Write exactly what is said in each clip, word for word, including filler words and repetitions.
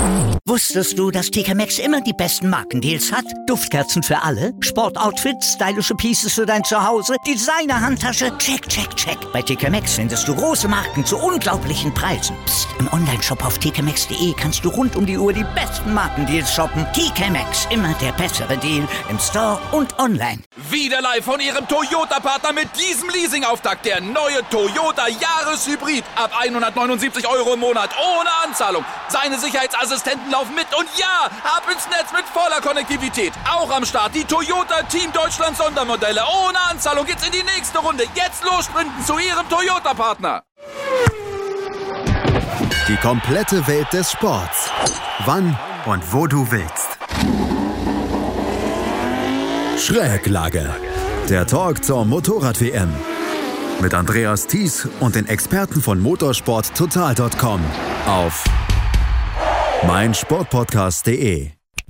Wusstest du, dass T K Maxx immer die besten Markendeals hat? Duftkerzen für alle, Sportoutfits, stylische Pieces für dein Zuhause, Designer-Handtasche, check, check, check. Bei T K Maxx findest du große Marken zu unglaublichen Preisen. Psst. Im Onlineshop auf t k maxx punkt d e kannst du rund um die Uhr die besten Markendeals shoppen. T K Maxx, immer der bessere Deal im Store und online. Wieder live von Ihrem Toyota-Partner mit diesem Leasing-Auftakt. Der neue Toyota Jahreshybrid. Ab hundertneunundsiebzig Euro im Monat ohne Anzahlung. Seine Sicherheitsassistenten laufen mit und ja, ab ins Netz mit voller Konnektivität. Auch am Start die Toyota Team Deutschland Sondermodelle. Ohne Anzahlung geht's in die nächste Runde. Jetzt los sprinten zu Ihrem Toyota-Partner. Die komplette Welt des Sports. Wann und wo du willst. Schräglage. Der Talk zur Motorrad-W M. Mit Andreas Thies und den Experten von motorsport total punkt com auf meinsportpodcast punkt de.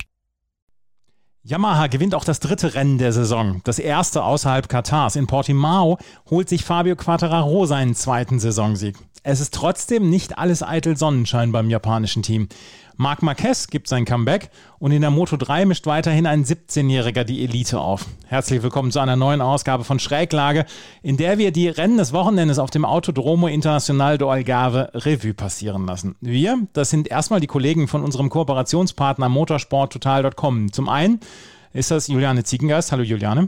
Yamaha gewinnt auch das dritte Rennen der Saison. Das erste außerhalb Katars. In Portimao holt sich Fabio Quartararo seinen zweiten Saisonsieg. Es ist trotzdem nicht alles eitel Sonnenschein beim japanischen Team. Marc Marquez gibt sein Comeback und in der Moto drei mischt weiterhin ein siebzehnjähriger die Elite auf. Herzlich willkommen zu einer neuen Ausgabe von Schräglage, in der wir die Rennen des Wochenendes auf dem Autodromo Internacional do Algarve Revue passieren lassen. Wir, das sind erstmal die Kollegen von unserem Kooperationspartner motorsport total punkt com. Zum einen ist das Juliane Ziegengeist. Hallo Juliane.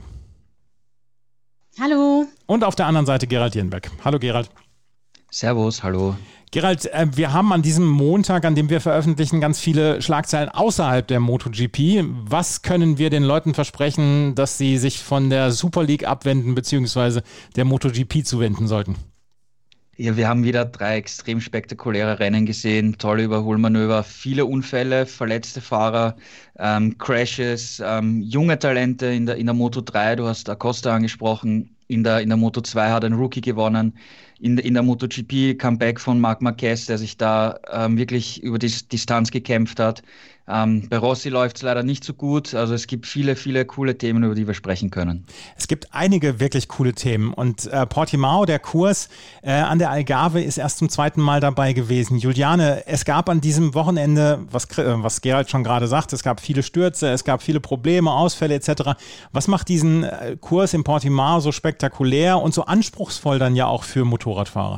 Hallo. Und auf der anderen Seite Gerald Jenbeck. Hallo Gerald. Servus, hallo. Gerald, äh, wir haben an diesem Montag, an dem wir veröffentlichen, ganz viele Schlagzeilen außerhalb der MotoGP. Was können wir den Leuten versprechen, dass sie sich von der Super League abwenden bzw. der MotoGP zuwenden sollten? Ja, wir haben wieder drei extrem spektakuläre Rennen gesehen, tolle Überholmanöver, viele Unfälle, verletzte Fahrer, ähm, Crashes, ähm, junge Talente in der, in der Moto drei, du hast Acosta angesprochen, in der, in der Moto zwei hat ein Rookie gewonnen. In, in der MotoGP Comeback von Marc Marquez, der sich da ähm, wirklich über die Distanz gekämpft hat. Ähm, bei Rossi läuft es leider nicht so gut. Also es gibt viele, viele coole Themen, über die wir sprechen können. Es gibt einige wirklich coole Themen. Und äh, Portimao, der Kurs äh, an der Algarve, ist erst zum zweiten Mal dabei gewesen. Juliane, es gab an diesem Wochenende, was, äh, was Gerald schon gerade sagt, es gab viele Stürze, es gab viele Probleme, Ausfälle et cetera. Was macht diesen äh, Kurs in Portimao so spektakulär und so anspruchsvoll dann ja auch für Motorradfahrer?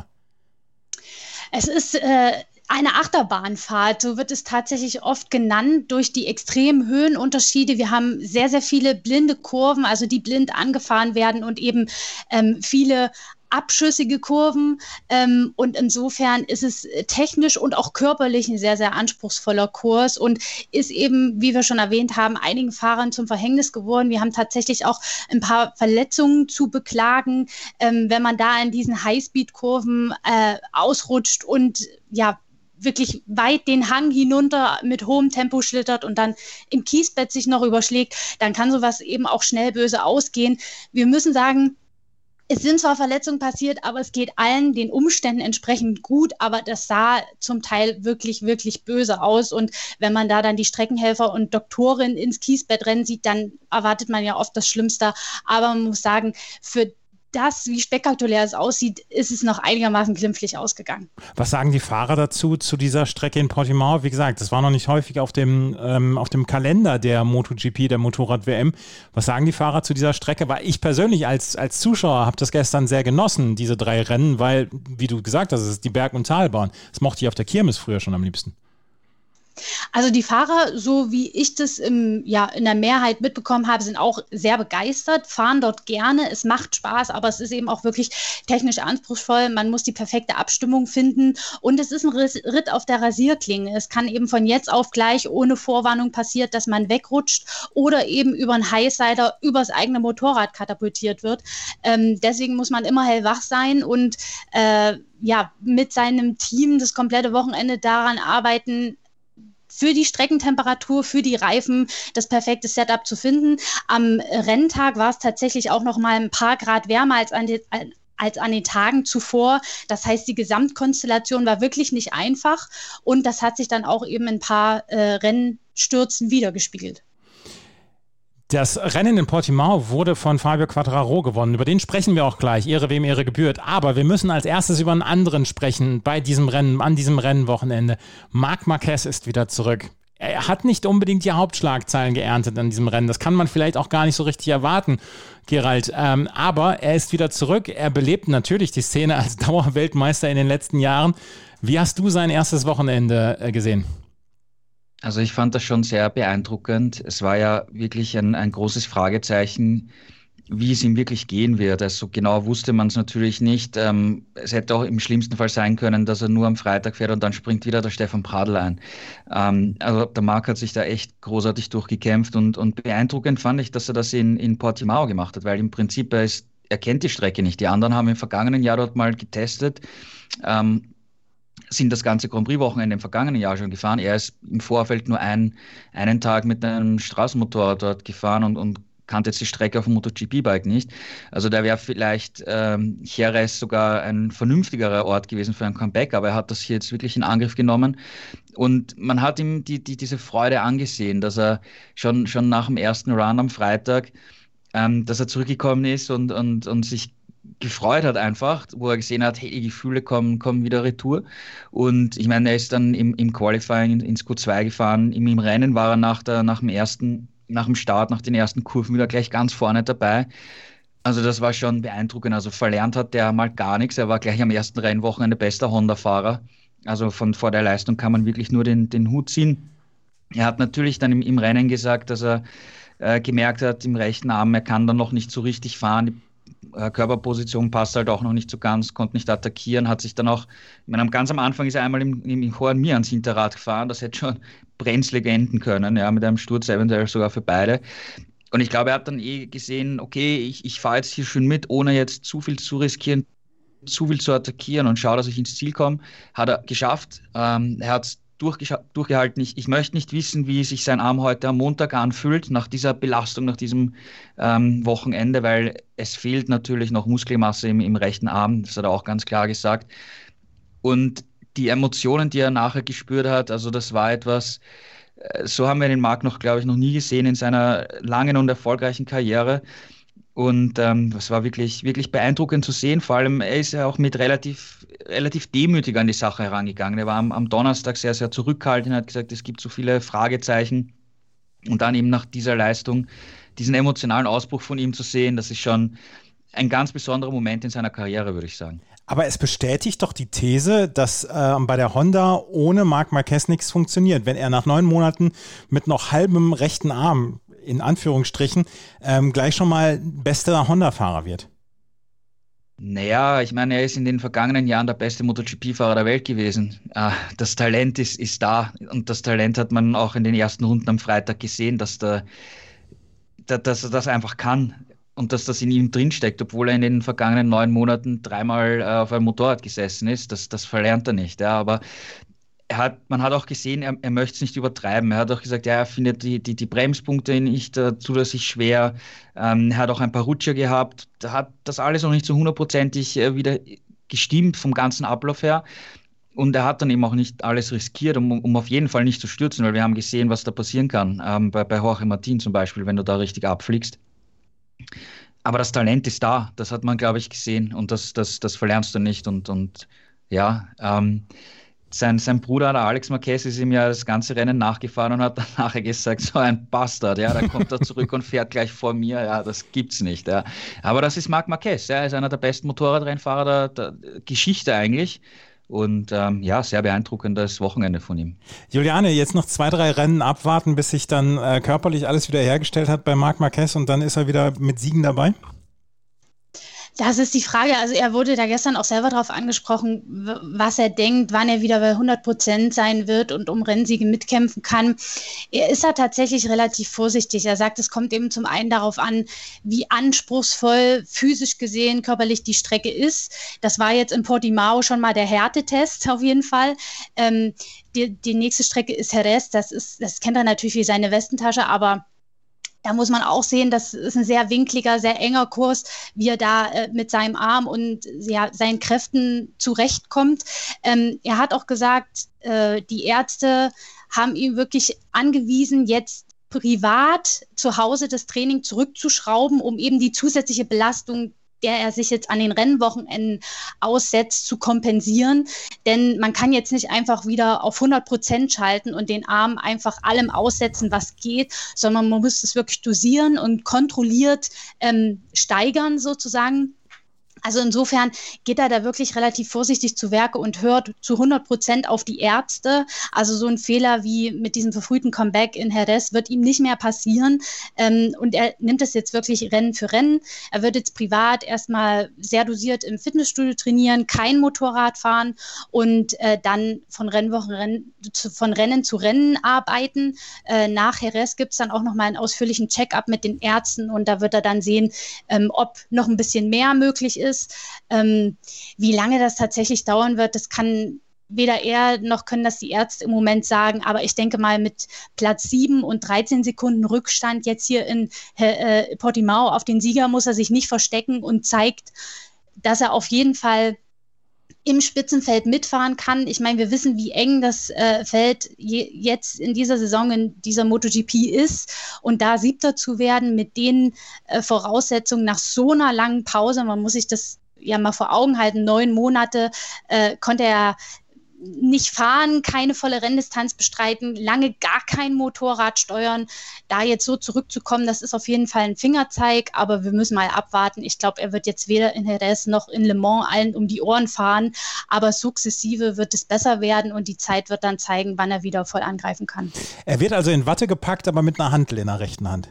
Es ist äh eine Achterbahnfahrt, so wird es tatsächlich oft genannt, durch die extremen Höhenunterschiede. Wir haben sehr, sehr viele blinde Kurven, also die blind angefahren werden und eben ähm, viele abschüssige Kurven. Ähm, und insofern ist es technisch und auch körperlich ein sehr, sehr anspruchsvoller Kurs und ist eben, wie wir schon erwähnt haben, einigen Fahrern zum Verhängnis geworden. Wir haben tatsächlich auch ein paar Verletzungen zu beklagen, ähm, wenn man da in diesen Highspeed-Kurven äh, ausrutscht und ja, wirklich weit den Hang hinunter mit hohem Tempo schlittert und dann im Kiesbett sich noch überschlägt, dann kann sowas eben auch schnell böse ausgehen. Wir müssen sagen, es sind zwar Verletzungen passiert, aber es geht allen den Umständen entsprechend gut, aber das sah zum Teil wirklich, wirklich böse aus. Und wenn man da dann die Streckenhelfer und Doktorin ins Kiesbett rennen sieht, dann erwartet man ja oft das Schlimmste. Aber man muss sagen, für das, wie spektakulär es aussieht, ist es noch einigermaßen glimpflich ausgegangen. Was sagen die Fahrer dazu, zu dieser Strecke in Portimao? Wie gesagt, das war noch nicht häufig auf dem, ähm, auf dem Kalender der MotoGP, der Motorrad-W M. Was sagen die Fahrer zu dieser Strecke? Weil ich persönlich als, als Zuschauer habe das gestern sehr genossen, diese drei Rennen, weil, wie du gesagt hast, es ist die Berg- und Talbahn. Das mochte ich auf der Kirmes früher schon am liebsten. Also die Fahrer, so wie ich das im, ja, in der Mehrheit mitbekommen habe, sind auch sehr begeistert, fahren dort gerne, es macht Spaß, aber es ist eben auch wirklich technisch anspruchsvoll, man muss die perfekte Abstimmung finden und es ist ein Ritt auf der Rasierklinge. Es kann eben von jetzt auf gleich ohne Vorwarnung passieren, dass man wegrutscht oder eben über einen Highsider übers eigene Motorrad katapultiert wird. Ähm, deswegen muss man immer hellwach sein und äh, ja, mit seinem Team das komplette Wochenende daran arbeiten, für die Streckentemperatur, für die Reifen das perfekte Setup zu finden. Am Renntag war es tatsächlich auch noch mal ein paar Grad wärmer als an, die, als an den Tagen zuvor. Das heißt, die Gesamtkonstellation war wirklich nicht einfach und das hat sich dann auch eben in ein paar äh, Rennstürzen wiedergespiegelt. Das Rennen in Portimao wurde von Fabio Quartararo gewonnen. Über den sprechen wir auch gleich. Ehre wem Ehre gebührt. Aber wir müssen als erstes über einen anderen sprechen bei diesem Rennen, an diesem Rennwochenende. Marc Marquez ist wieder zurück. Er hat nicht unbedingt die Hauptschlagzeilen geerntet an diesem Rennen. Das kann man vielleicht auch gar nicht so richtig erwarten, Gerald. Ähm, aber er ist wieder zurück. Er belebt natürlich die Szene als Dauerweltmeister in den letzten Jahren. Wie hast du sein erstes Wochenende äh, gesehen? Also ich fand das schon sehr beeindruckend. Es war ja wirklich ein, ein großes Fragezeichen, wie es ihm wirklich gehen wird. Also genau wusste man es natürlich nicht. Ähm, es hätte auch im schlimmsten Fall sein können, dass er nur am Freitag fährt und dann springt wieder der Stefan Bradl ein. Ähm, also der Marc hat sich da echt großartig durchgekämpft und, und beeindruckend fand ich, dass er das in, in Portimao gemacht hat, weil im Prinzip er, ist, er kennt die Strecke nicht. Die anderen haben im vergangenen Jahr dort mal getestet, ähm, sind das ganze Grand Prix-Wochenende im vergangenen Jahr schon gefahren. Er ist im Vorfeld nur ein, einen Tag mit einem Straßenmotorrad dort gefahren und, und kannte jetzt die Strecke auf dem MotoGP-Bike nicht. Also da wäre vielleicht ähm, Jerez sogar ein vernünftigerer Ort gewesen für ein Comeback, aber er hat das hier jetzt wirklich in Angriff genommen. Und man hat ihm die, die, diese Freude angesehen, dass er schon, schon nach dem ersten Run am Freitag, ähm, dass er zurückgekommen ist und, und, und sich gefreut hat einfach, wo er gesehen hat, hey, die Gefühle kommen, kommen wieder retour. Und ich meine, er ist dann im, im Qualifying ins Q zwei gefahren. Im, im Rennen war er nach, der, nach dem ersten, nach dem Start, nach den ersten Kurven wieder gleich ganz vorne dabei. Also das war schon beeindruckend. Also verlernt hat der mal gar nichts. Er war gleich am ersten Rennwochenende bester Honda-Fahrer. Also von vor der Leistung kann man wirklich nur den, den Hut ziehen. Er hat natürlich dann im, im Rennen gesagt, dass er äh, gemerkt hat, im rechten Arm, er kann dann noch nicht so richtig fahren. Körperposition passt halt auch noch nicht so ganz, konnte nicht attackieren, hat sich dann auch, ich meine, ganz am Anfang ist er einmal im, im Juan Mir ans Hinterrad gefahren, das hätte schon brenzlig enden können, ja, mit einem Sturz eventuell sogar für beide. Und ich glaube, er hat dann eh gesehen, okay, ich, ich fahre jetzt hier schön mit, ohne jetzt zu viel zu riskieren, zu viel zu attackieren und schaue, dass ich ins Ziel komme. Hat er geschafft. Ähm, er hat es durchgehalten. Ich, ich möchte nicht wissen, wie sich sein Arm heute am Montag anfühlt, nach dieser Belastung, nach diesem ähm, Wochenende, weil es fehlt natürlich noch Muskelmasse im, im rechten Arm, das hat er auch ganz klar gesagt. Und die Emotionen, die er nachher gespürt hat, also das war etwas, äh, so haben wir den Marc noch, glaube ich, noch nie gesehen in seiner langen und erfolgreichen Karriere. Und ähm, das war wirklich, wirklich beeindruckend zu sehen. Vor allem, er ist ja auch mit relativ, relativ demütig an die Sache herangegangen. Er war am, am Donnerstag sehr, sehr zurückhaltend, hat gesagt, es gibt so viele Fragezeichen. Und dann eben nach dieser Leistung, diesen emotionalen Ausbruch von ihm zu sehen, das ist schon ein ganz besonderer Moment in seiner Karriere, würde ich sagen. Aber es bestätigt doch die These, dass äh, bei der Honda ohne Marc Marquez nichts funktioniert. Wenn er nach neun Monaten mit noch halbem rechten Arm in Anführungsstrichen, ähm, gleich schon mal bester Honda-Fahrer wird. Naja, ich meine, er ist in den vergangenen Jahren der beste MotoGP-Fahrer der Welt gewesen. Ah, das Talent ist, ist da und das Talent hat man auch in den ersten Runden am Freitag gesehen, dass, der, dass er das einfach kann und dass das in ihm drinsteckt, obwohl er in den vergangenen neun Monaten dreimal äh, auf einem Motorrad gesessen ist. Das, das verlernt er nicht, ja, aber Er hat, man hat auch gesehen, er, er möchte es nicht übertreiben. Er hat auch gesagt, ja, er findet die, die, die Bremspunkte nicht äh, zulässig schwer. Ähm, er hat auch ein paar Rutscher gehabt. Da hat das alles noch nicht so hundertprozentig äh, wieder gestimmt vom ganzen Ablauf her. Und er hat dann eben auch nicht alles riskiert, um, um auf jeden Fall nicht zu stürzen, weil wir haben gesehen, was da passieren kann. Ähm, bei, bei Jorge Martin zum Beispiel, wenn du da richtig abfliegst. Aber das Talent ist da. Das hat man, glaube ich, gesehen. Und das, das, das verlernst du nicht. Und, und ja, ähm, Sein, sein Bruder, der Alex Marquez, ist ihm ja das ganze Rennen nachgefahren und hat dann nachher gesagt, so ein Bastard, ja, da kommt er zurück und fährt gleich vor mir, ja, das gibt's nicht, ja. Aber das ist Marc Marquez, ja, er ist einer der besten Motorradrennfahrer der, der Geschichte eigentlich und ähm, ja, sehr beeindruckendes Wochenende von ihm. Juliane, jetzt noch zwei, drei Rennen abwarten, bis sich dann äh, körperlich alles wieder hergestellt hat bei Marc Marquez und dann ist er wieder mit Siegen dabei? Das ist die Frage. Also er wurde da gestern auch selber darauf angesprochen, was er denkt, wann er wieder bei hundert Prozent sein wird und um Rennsiege mitkämpfen kann. Er ist da tatsächlich relativ vorsichtig. Er sagt, es kommt eben zum einen darauf an, wie anspruchsvoll physisch gesehen körperlich die Strecke ist. Das war jetzt in Portimao schon mal der Härtetest auf jeden Fall. Ähm, die, die nächste Strecke ist Jerez. Das ist, das kennt er natürlich wie seine Westentasche, aber da muss man auch sehen, das ist ein sehr winkliger, sehr enger Kurs, wie er da äh, mit seinem Arm und ja, seinen Kräften zurechtkommt. Ähm, er hat auch gesagt, äh, die Ärzte haben ihm wirklich angewiesen, jetzt privat zu Hause das Training zurückzuschrauben, um eben die zusätzliche Belastung, der er sich jetzt an den Rennwochenenden aussetzt, zu kompensieren. Denn man kann jetzt nicht einfach wieder auf hundert Prozent schalten und den Arm einfach allem aussetzen, was geht, sondern man muss es wirklich dosieren und kontrolliert ähm, steigern sozusagen. Also insofern geht er da wirklich relativ vorsichtig zu Werke und hört zu hundert Prozent auf die Ärzte. Also so ein Fehler wie mit diesem verfrühten Comeback in Jerez wird ihm nicht mehr passieren. Ähm, und er nimmt es jetzt wirklich Rennen für Rennen. Er wird jetzt privat erstmal sehr dosiert im Fitnessstudio trainieren, kein Motorrad fahren und äh, dann von Rennwochen Rennen, zu, von Rennen zu Rennen arbeiten. Äh, nach Jerez gibt es dann auch nochmal einen ausführlichen Check-up mit den Ärzten und da wird er dann sehen, ähm, ob noch ein bisschen mehr möglich ist. Ist. Ähm, wie lange das tatsächlich dauern wird, das kann weder er noch können das die Ärzte im Moment sagen, aber ich denke mal mit Platz sieben und dreizehn Sekunden Rückstand jetzt hier in äh, Portimao auf den Sieger muss er sich nicht verstecken und zeigt, dass er auf jeden Fall im Spitzenfeld mitfahren kann. Ich meine, wir wissen, wie eng das äh, Feld je, jetzt in dieser Saison in dieser MotoGP ist und da Siebter zu werden mit den äh, Voraussetzungen nach so einer langen Pause, man muss sich das ja mal vor Augen halten, neun Monate äh, konnte er nicht fahren, keine volle Renndistanz bestreiten, lange gar kein Motorrad steuern. Da jetzt so zurückzukommen, das ist auf jeden Fall ein Fingerzeig, aber wir müssen mal abwarten. Ich glaube, er wird jetzt weder in Jerez noch in Le Mans allen um die Ohren fahren, aber sukzessive wird es besser werden und die Zeit wird dann zeigen, wann er wieder voll angreifen kann. Er wird also in Watte gepackt, aber mit einer Hantel in der rechten Hand.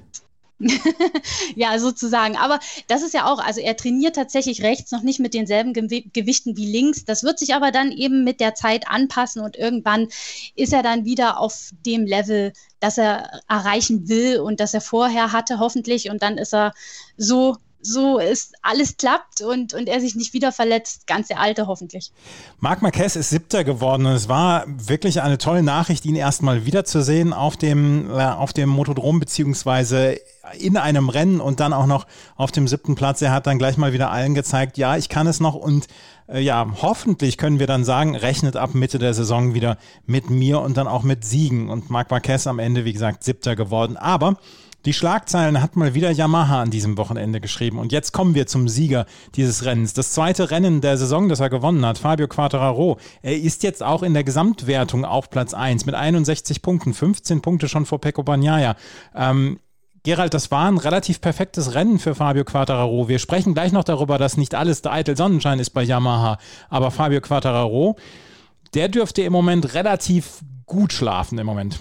Ja, sozusagen. Aber das ist ja auch, also er trainiert tatsächlich rechts noch nicht mit denselben Gew- Gewichten wie links. Das wird sich aber dann eben mit der Zeit anpassen und irgendwann ist er dann wieder auf dem Level, das er erreichen will und das er vorher hatte, hoffentlich. Und dann ist er so so ist alles klappt und, und er sich nicht wieder verletzt, ganz der Alte hoffentlich. Marc Marquez ist Siebter geworden und es war wirklich eine tolle Nachricht, ihn erstmal wiederzusehen auf dem, äh, auf dem Motodrom beziehungsweise in einem Rennen und dann auch noch auf dem siebten Platz. Er hat dann gleich mal wieder allen gezeigt, ja, ich kann es noch und äh, ja, hoffentlich können wir dann sagen, rechnet ab Mitte der Saison wieder mit mir und dann auch mit Siegen und Marc Marquez am Ende, wie gesagt, Siebter geworden, aber die Schlagzeilen hat mal wieder Yamaha an diesem Wochenende geschrieben. Und jetzt kommen wir zum Sieger dieses Rennens. Das zweite Rennen der Saison, das er gewonnen hat, Fabio Quartararo. Er ist jetzt auch in der Gesamtwertung auf Platz eins mit einundsechzig Punkten, fünfzehn Punkte schon vor Pecco Bagnaia. Ähm, Gerald, das war ein relativ perfektes Rennen für Fabio Quartararo. Wir sprechen gleich noch darüber, dass nicht alles der eitel Sonnenschein ist bei Yamaha. Aber Fabio Quartararo, der dürfte im Moment relativ gut schlafen im Moment.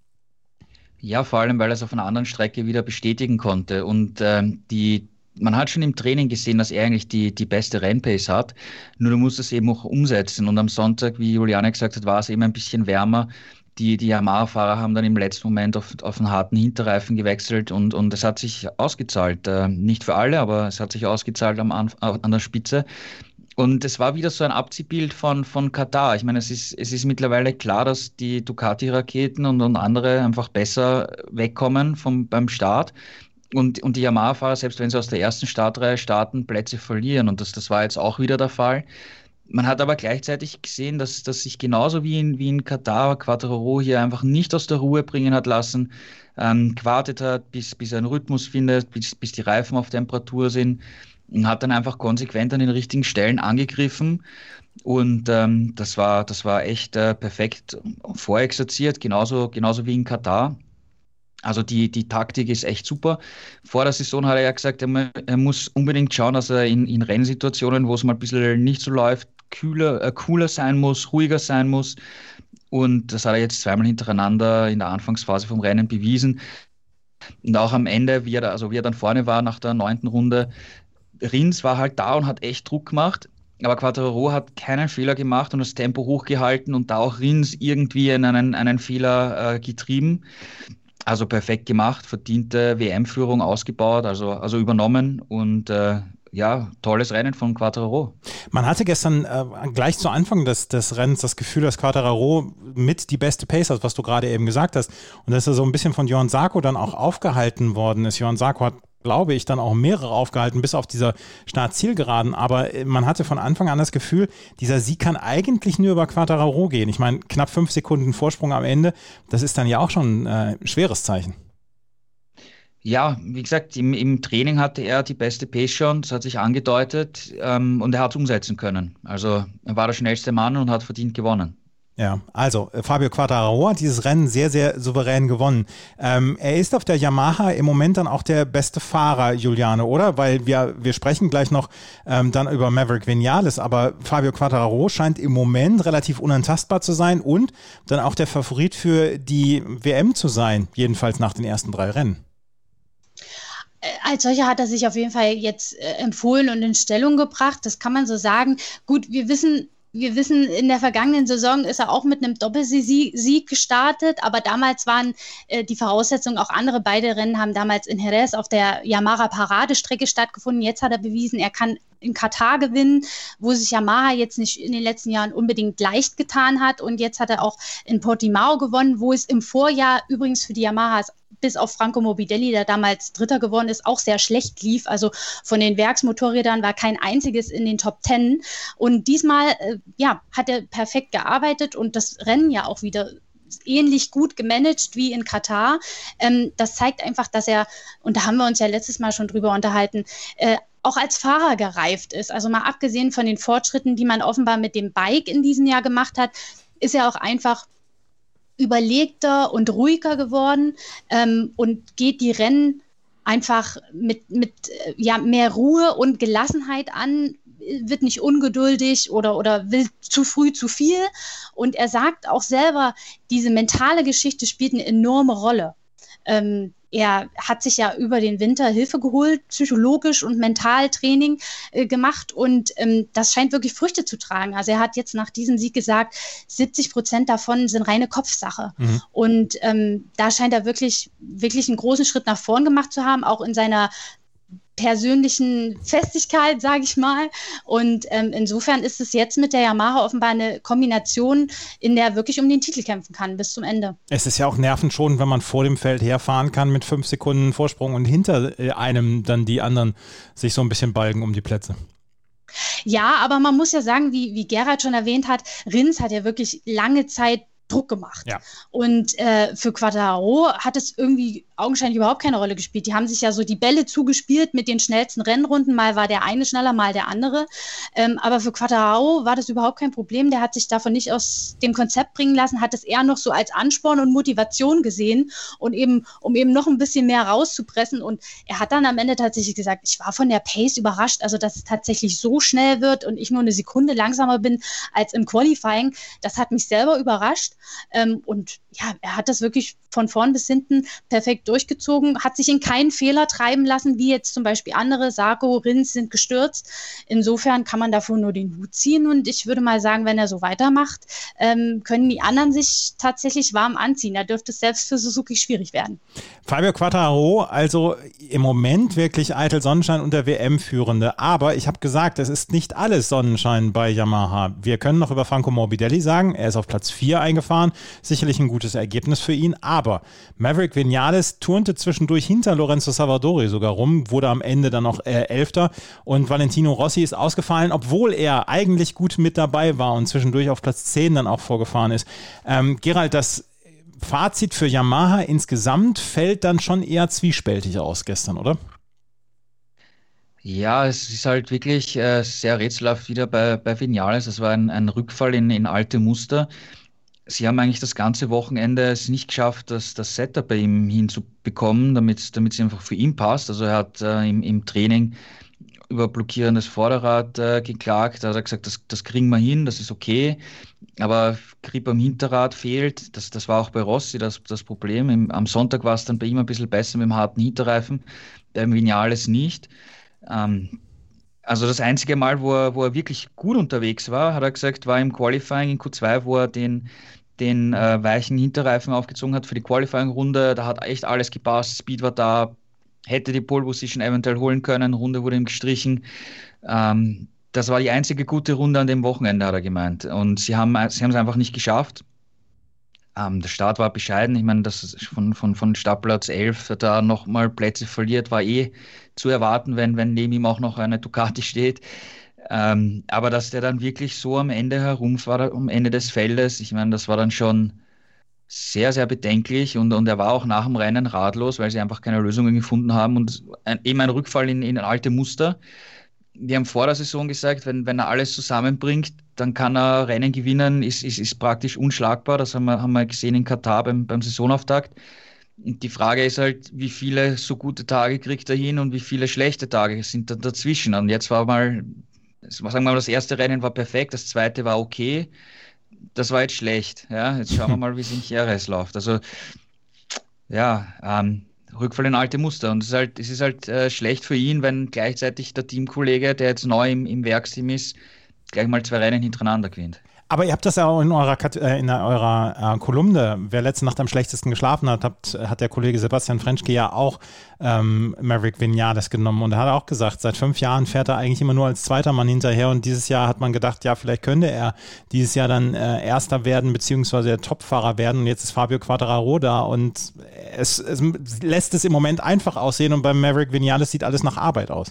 Ja, vor allem, weil er es auf einer anderen Strecke wieder bestätigen konnte. Und ähm, die, man hat schon im Training gesehen, dass er eigentlich die, die beste Rennpace hat. Nur du musst es eben auch umsetzen. Und am Sonntag, wie Juliane gesagt hat, war es eben ein bisschen wärmer. Die, die Yamaha-Fahrer haben dann im letzten Moment auf, auf einen harten Hinterreifen gewechselt und, und es hat sich ausgezahlt. Äh, nicht für alle, aber es hat sich ausgezahlt am, an der Spitze. Und es war wieder so ein Abziehbild von, von Katar. Ich meine, es ist, es ist mittlerweile klar, dass die Ducati-Raketen und, und andere einfach besser wegkommen vom, beim Start. Und, und die Yamaha-Fahrer, selbst wenn sie aus der ersten Startreihe starten, Plätze verlieren. Und das, das war jetzt auch wieder der Fall. Man hat aber gleichzeitig gesehen, dass, dass sich genauso wie in, wie in Katar Quartararo hier einfach nicht aus der Ruhe bringen hat lassen, ähm, gewartet hat, bis, bis er einen Rhythmus findet, bis, bis die Reifen auf Temperatur sind. Und hat dann einfach konsequent an den richtigen Stellen angegriffen und ähm, das war das war echt äh, perfekt vorexerziert, genauso, genauso wie in Katar. Also die, die Taktik ist echt super. Vor der Saison hat er ja gesagt, er, er muss unbedingt schauen, dass er in, in Rennsituationen, wo es mal ein bisschen nicht so läuft, kühler, äh, cooler sein muss, ruhiger sein muss. Und das hat er jetzt zweimal hintereinander in der Anfangsphase vom Rennen bewiesen. Und auch am Ende, wie er, da, also wie er dann vorne war nach der neunten Runde, Rins war halt da und hat echt Druck gemacht, aber Quartararo hat keinen Fehler gemacht und das Tempo hochgehalten und da auch Rins irgendwie in einen, einen Fehler äh, getrieben. Also perfekt gemacht, verdiente W M-Führung ausgebaut, also, also übernommen und äh, ja, tolles Rennen von Quartararo. Man hatte gestern äh, gleich zu Anfang des, des Rennens das Gefühl, dass Quartararo mit die beste Pace hat, was du gerade eben gesagt hast. Und dass er so ein bisschen von Johann Zarco dann auch aufgehalten worden ist. Johann Zarco hat, glaube ich, dann auch mehrere aufgehalten, bis auf dieser Start-Zielgeraden. Aber man hatte von Anfang an das Gefühl, dieser Sieg kann eigentlich nur über Quartararo gehen. Ich meine, knapp fünf Sekunden Vorsprung am Ende, das ist dann ja auch schon ein äh, schweres Zeichen. Ja, wie gesagt, im, im Training hatte er die beste Pace schon, das hat sich angedeutet, ähm, und er hat es umsetzen können. Also er war der schnellste Mann und hat verdient gewonnen. Ja, also Fabio Quartararo hat dieses Rennen sehr, sehr souverän gewonnen. Ähm, er ist auf der Yamaha im Moment dann auch der beste Fahrer, Juliane, oder? Weil wir, wir sprechen gleich noch ähm, dann über Maverick Vinales, aber Fabio Quartararo scheint im Moment relativ unantastbar zu sein und dann auch der Favorit für die W M zu sein, jedenfalls nach den ersten drei Rennen. Als solcher hat er sich auf jeden Fall jetzt äh, empfohlen und in Stellung gebracht, das kann man so sagen. Gut, wir wissen, Wir wissen, in der vergangenen Saison ist er auch mit einem Doppelsieg gestartet, aber damals waren äh, die Voraussetzungen auch andere. Beide Rennen haben damals in Jerez auf der Yamaha-Paradestrecke stattgefunden. Jetzt hat er bewiesen, er kann in Katar gewinnen, wo sich Yamaha jetzt nicht in den letzten Jahren unbedingt leicht getan hat. Und jetzt hat er auch in Portimao gewonnen, wo es im Vorjahr übrigens für die Yamahas bis auf Franco Morbidelli, der damals Dritter geworden ist, auch sehr schlecht lief. Also von den Werksmotorrädern war kein einziges in den Top Ten. Und diesmal äh, ja, hat er perfekt gearbeitet und das Rennen ja auch wieder ähnlich gut gemanagt wie in Katar. Ähm, das zeigt einfach, dass er, und da haben wir uns ja letztes Mal schon drüber unterhalten, äh, auch als Fahrer gereift ist. Also mal abgesehen von den Fortschritten, die man offenbar mit dem Bike in diesem Jahr gemacht hat, ist er auch einfach überlegter und ruhiger geworden ähm, und geht die Rennen einfach mit, mit ja, mehr Ruhe und Gelassenheit an, wird nicht ungeduldig oder, oder will zu früh zu viel. Und er sagt auch selber, diese mentale Geschichte spielt eine enorme Rolle. Ähm, er hat sich ja über den Winter Hilfe geholt, psychologisch und mental Training äh, gemacht und ähm, das scheint wirklich Früchte zu tragen. Also er hat jetzt nach diesem Sieg gesagt, siebzig Prozent davon sind reine Kopfsache. Mhm. Und ähm, da scheint er wirklich, wirklich einen großen Schritt nach vorn gemacht zu haben, auch in seiner persönlichen Festigkeit, sage ich mal. Und ähm, insofern ist es jetzt mit der Yamaha offenbar eine Kombination, in der er wirklich um den Titel kämpfen kann bis zum Ende. Es ist ja auch nervenschonend, wenn man vor dem Feld herfahren kann mit fünf Sekunden Vorsprung und hinter einem dann die anderen sich so ein bisschen balgen um die Plätze. Ja, aber man muss ja sagen, wie, wie Gerhard schon erwähnt hat, Rins hat ja wirklich lange Zeit Druck gemacht. Ja. Und äh, für Quartararo hat es irgendwie augenscheinlich überhaupt keine Rolle gespielt. Die haben sich ja so die Bälle zugespielt mit den schnellsten Rennrunden. Mal war der eine schneller, mal der andere. Ähm, aber für Quartararo war das überhaupt kein Problem. Der hat sich davon nicht aus dem Konzept bringen lassen, hat es eher noch so als Ansporn und Motivation gesehen und eben, um eben noch ein bisschen mehr rauszupressen. Und er hat dann am Ende tatsächlich gesagt, ich war von der Pace überrascht, also dass es tatsächlich so schnell wird und ich nur eine Sekunde langsamer bin als im Qualifying. Das hat mich selber überrascht. Ähm, und ja, er hat das wirklich von vorn bis hinten perfekt durchgezogen, hat sich in keinen Fehler treiben lassen, wie jetzt zum Beispiel andere. Sarko, Rins sind gestürzt. Insofern kann man davon nur den Hut ziehen und ich würde mal sagen, wenn er so weitermacht, ähm, können die anderen sich tatsächlich warm anziehen. Da dürfte es selbst für Suzuki schwierig werden. Fabio Quartararo, also im Moment wirklich eitel Sonnenschein und der W M-Führende. Aber ich habe gesagt, es ist nicht alles Sonnenschein bei Yamaha. Wir können noch über Franco Morbidelli sagen, er ist auf Platz vier eingefahren. Sicherlich ein gutes Ergebnis für ihn. Aber Maverick Vinales turnte zwischendurch hinter Lorenzo Savadori sogar rum, wurde am Ende dann noch äh, Elfter. Und Valentino Rossi ist ausgefallen, obwohl er eigentlich gut mit dabei war und zwischendurch auf Platz zehn dann auch vorgefahren ist. Ähm, Gerald, das Fazit für Yamaha insgesamt fällt dann schon eher zwiespältig aus gestern, oder? Ja, es ist halt wirklich äh, sehr rätselhaft wieder bei, bei Vinales. Es war ein, ein Rückfall in, in alte Muster. Sie haben eigentlich das ganze Wochenende es nicht geschafft, das, das Setup bei ihm hinzubekommen, damit damit es einfach für ihn passt. Also er hat äh, im, im Training über blockierendes Vorderrad äh, geklagt. Da hat er gesagt, das, das kriegen wir hin, das ist okay. Aber Grip am Hinterrad fehlt. Das, das war auch bei Rossi das, das Problem. Im, am Sonntag war es dann bei ihm ein bisschen besser mit dem harten Hinterreifen, beim Vinales nicht. Ähm, Also das einzige Mal, wo er, wo er wirklich gut unterwegs war, hat er gesagt, war im Qualifying in Q zwei, wo er den, den äh, weichen Hinterreifen aufgezogen hat für die Qualifying-Runde. Da hat echt alles gepasst, Speed war da, hätte die Pole Position eventuell holen können, Runde wurde ihm gestrichen. Ähm, das war die einzige gute Runde an dem Wochenende, hat er gemeint. Und sie haben sie haben es einfach nicht geschafft. Ähm, der Start war bescheiden. Ich meine, dass von, von, von Startplatz elf da nochmal Plätze verliert, war eh zu erwarten, wenn, wenn neben ihm auch noch eine Ducati steht. Ähm, aber dass der dann wirklich so am Ende herumfährt, am Ende des Feldes, ich meine, das war dann schon sehr, sehr bedenklich und, und er war auch nach dem Rennen ratlos, weil sie einfach keine Lösungen gefunden haben und ein, eben ein Rückfall in, in alte Muster. Wir haben vor der Saison gesagt, wenn, wenn er alles zusammenbringt, dann kann er Rennen gewinnen, ist, ist, ist praktisch unschlagbar. Das haben wir, haben wir gesehen in Katar beim, beim Saisonauftakt. Und die Frage ist halt, wie viele so gute Tage kriegt er hin und wie viele schlechte Tage sind da dazwischen. Und jetzt war mal, sagen wir mal, das erste Rennen war perfekt, das zweite war okay. Das war jetzt schlecht. Ja, jetzt schauen wir mal, wie es in Jerez läuft. Also, ja, ähm, Rückfall in alte Muster. Und es ist halt, es ist halt äh, schlecht für ihn, wenn gleichzeitig der Teamkollege, der jetzt neu im, im Werksteam ist, gleich mal zwei Rennen hintereinander gewinnt. Aber ihr habt das ja auch in eurer, äh, in eurer äh, Kolumne, wer letzte Nacht am schlechtesten geschlafen hat, hat, hat der Kollege Sebastian Frenschke ja auch ähm, Maverick Viñales genommen. Und er hat auch gesagt, seit fünf Jahren fährt er eigentlich immer nur als zweiter Mann hinterher. Und dieses Jahr hat man gedacht, ja, vielleicht könnte er dieses Jahr dann äh, Erster werden, beziehungsweise der Topfahrer werden. Und jetzt ist Fabio Quartararo da und es, es lässt es im Moment einfach aussehen. Und beim Maverick Viñales sieht alles nach Arbeit aus.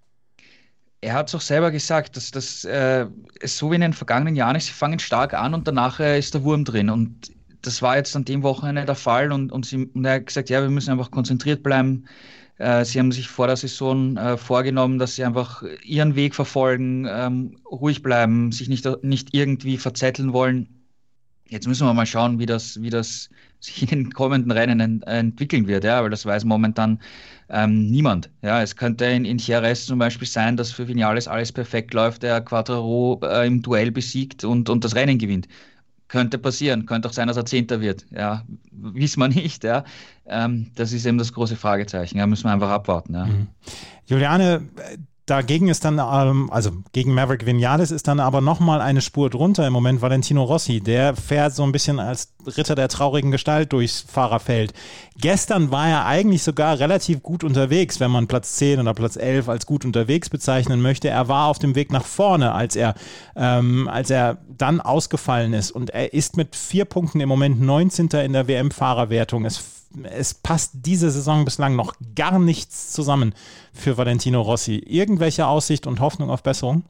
Er hat es auch selber gesagt, dass das äh, es so wie in den vergangenen Jahren ist, sie fangen stark an und danach äh, ist der Wurm drin. Und das war jetzt an dem Wochenende der Fall. Und, und, sie, und er hat gesagt, ja, wir müssen einfach konzentriert bleiben. Äh, sie haben sich vor der Saison äh, vorgenommen, dass sie einfach ihren Weg verfolgen, ähm, ruhig bleiben, sich nicht, nicht irgendwie verzetteln wollen. Jetzt müssen wir mal schauen, wie das, wie das sich in den kommenden Rennen ent, entwickeln wird, ja, weil das weiß momentan ähm, niemand. Ja, es könnte in, in Jerez zum Beispiel sein, dass für Viñales alles perfekt läuft, der Quartararo äh, im Duell besiegt und, und das Rennen gewinnt. Könnte passieren, könnte auch sein, dass er Zehnter wird. Ja, wissen wir nicht. Ja, ähm, das ist eben das große Fragezeichen. Da ja, müssen wir einfach abwarten. Ja. Mhm. Juliane, dagegen ist dann, also gegen Maverick Viñales ist dann aber nochmal eine Spur drunter im Moment Valentino Rossi. Der fährt so ein bisschen als Ritter der traurigen Gestalt durchs Fahrerfeld. Gestern war er eigentlich sogar relativ gut unterwegs, wenn man Platz zehn oder Platz elf als gut unterwegs bezeichnen möchte. Er war auf dem Weg nach vorne, als er, ähm, als er dann ausgefallen ist. Und er ist mit vier Punkten im Moment neunzehnter in der W M-Fahrerwertung. Es Es passt diese Saison bislang noch gar nichts zusammen für Valentino Rossi. Irgendwelche Aussicht und Hoffnung auf Besserung?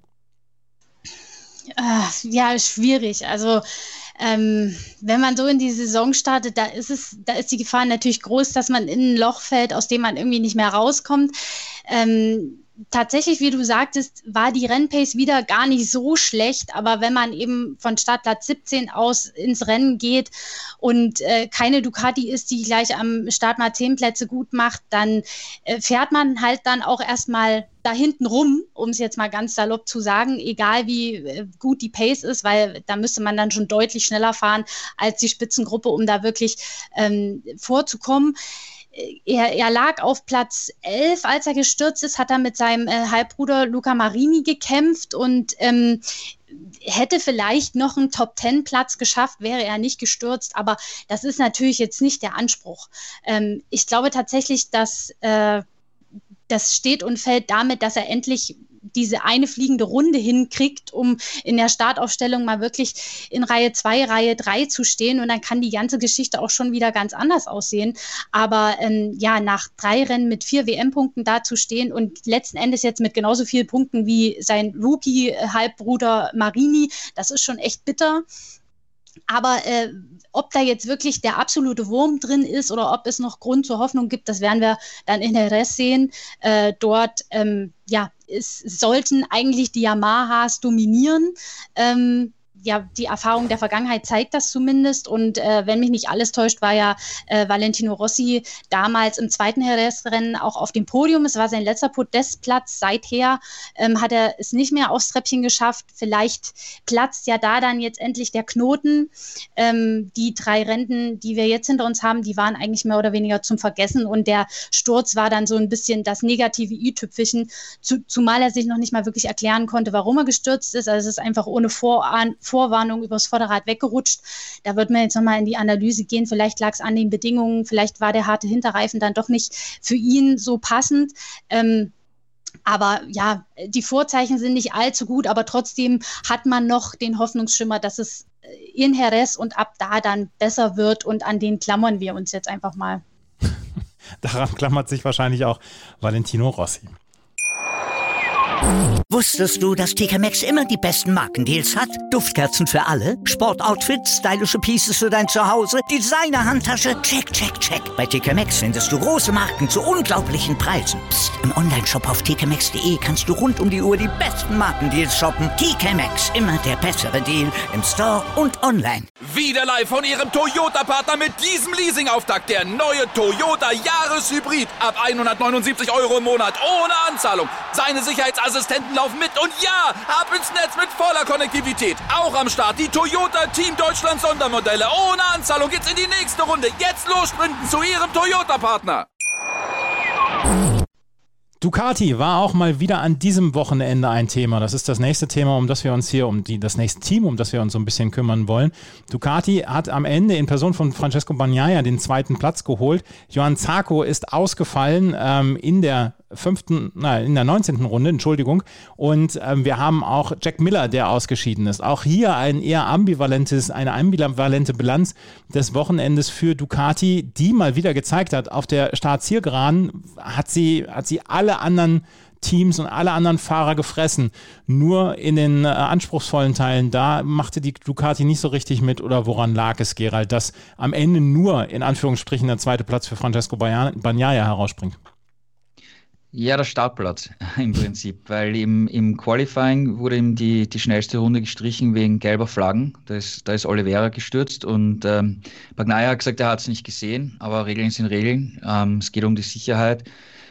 Äh, ja, schwierig. Also ähm, wenn man so in die Saison startet, da ist es, da ist die Gefahr natürlich groß, dass man in ein Loch fällt, aus dem man irgendwie nicht mehr rauskommt. Ähm, Tatsächlich, wie du sagtest, war die Rennpace wieder gar nicht so schlecht, aber wenn man eben von Startplatz siebzehn aus ins Rennen geht und äh, keine Ducati ist, die gleich am Start mal zehn Plätze gut macht, dann äh, fährt man halt dann auch erstmal da hinten rum, um es jetzt mal ganz salopp zu sagen, egal wie äh, gut die Pace ist, weil da müsste man dann schon deutlich schneller fahren als die Spitzengruppe, um da wirklich ähm, vorzukommen. Er, er lag auf Platz elf, als er gestürzt ist, hat er mit seinem äh, Halbbruder Luca Marini gekämpft und ähm, hätte vielleicht noch einen Top-Ten-Platz geschafft, wäre er nicht gestürzt, aber das ist natürlich jetzt nicht der Anspruch. Ähm, ich glaube tatsächlich, dass äh, das steht und fällt damit, dass er endlich diese eine fliegende Runde hinkriegt, um in der Startaufstellung mal wirklich in Reihe zwei, Reihe drei zu stehen und dann kann die ganze Geschichte auch schon wieder ganz anders aussehen. Aber ähm, ja, nach drei Rennen mit vier W M-Punkten dazustehen und letzten Endes jetzt mit genauso vielen Punkten wie sein Rookie-Halbbruder Marini, das ist schon echt bitter. Aber äh, ob da jetzt wirklich der absolute Wurm drin ist oder ob es noch Grund zur Hoffnung gibt, das werden wir dann in der Rest sehen. Äh, dort ähm, ja, es sollten eigentlich die Yamahas dominieren. Ähm, ja, die Erfahrung der Vergangenheit zeigt das zumindest. Und äh, wenn mich nicht alles täuscht, war ja äh, Valentino Rossi damals im zweiten Jerez-Rennen auch auf dem Podium. Es war sein letzter Podestplatz. Seither ähm, hat er es nicht mehr aufs Treppchen geschafft. Vielleicht platzt ja da dann jetzt endlich der Knoten. Ähm, die drei Rennen, die wir jetzt hinter uns haben, die waren eigentlich mehr oder weniger zum Vergessen. Und der Sturz war dann so ein bisschen das negative i-Tüpfelchen, zu, zumal er sich noch nicht mal wirklich erklären konnte, warum er gestürzt ist. Also es ist einfach ohne Vorahn Vorwarnung übers Vorderrad weggerutscht. Da wird man jetzt nochmal in die Analyse gehen. Vielleicht lag es an den Bedingungen, vielleicht war der harte Hinterreifen dann doch nicht für ihn so passend. Ähm, aber ja, die Vorzeichen sind nicht allzu gut, aber trotzdem hat man noch den Hoffnungsschimmer, dass es in Jerez und ab da dann besser wird und an den klammern wir uns jetzt einfach mal. Daran klammert sich wahrscheinlich auch Valentino Rossi. Wusstest du, dass T K Maxx immer die besten Markendeals hat? Duftkerzen für alle, Sportoutfits, stylische Pieces für dein Zuhause, Designer-Handtasche, check, check, check. Bei T K Maxx findest du große Marken zu unglaublichen Preisen. Psst. Im Onlineshop auf t k maxx punkt d e kannst du rund um die Uhr die besten Markendeals shoppen. T K Maxx, immer der bessere Deal im Store und online. Wieder live von ihrem Toyota-Partner mit diesem Leasing-Auftakt. Der neue Toyota Jahreshybrid. Ab hundertneunundsiebzig Euro im Monat ohne Anzahlung. Seine Sicherheitsassistenten laufen mit und ja, ab ins Netz mit voller Konnektivität. Auch am Start die Toyota Team Deutschland Sondermodelle. Ohne Anzahlung geht's in die nächste Runde. Jetzt los sprinten zu ihrem Toyota-Partner. Ducati war auch mal wieder an diesem Wochenende ein Thema. Das ist das nächste Thema, um das wir uns hier, um die, das nächste Team, um das wir uns so ein bisschen kümmern wollen. Ducati hat am Ende in Person von Francesco Bagnaia den zweiten Platz geholt. Johann Zarco ist ausgefallen ähm, in der fünften, nein, in der neunzehnten Runde, Entschuldigung. Und ähm, wir haben auch Jack Miller, der ausgeschieden ist. Auch hier ein eher ambivalentes, eine ambivalente Bilanz des Wochenendes für Ducati, die mal wieder gezeigt hat, auf der Start-Zielgeraden hat sie, hat sie alle anderen Teams und alle anderen Fahrer gefressen. Nur in den äh, anspruchsvollen Teilen, da machte die Ducati nicht so richtig mit. Oder woran lag es, Gerald, dass am Ende nur in Anführungsstrichen der zweite Platz für Francesco Bagnaia herausspringt? Ja, der Startplatz im Prinzip, weil im, im Qualifying wurde ihm die, die schnellste Runde gestrichen wegen gelber Flaggen. Da ist, da ist Oliveira gestürzt und ähm, Bagnaia hat gesagt, er hat es nicht gesehen, aber Regeln sind Regeln. Ähm, es geht um die Sicherheit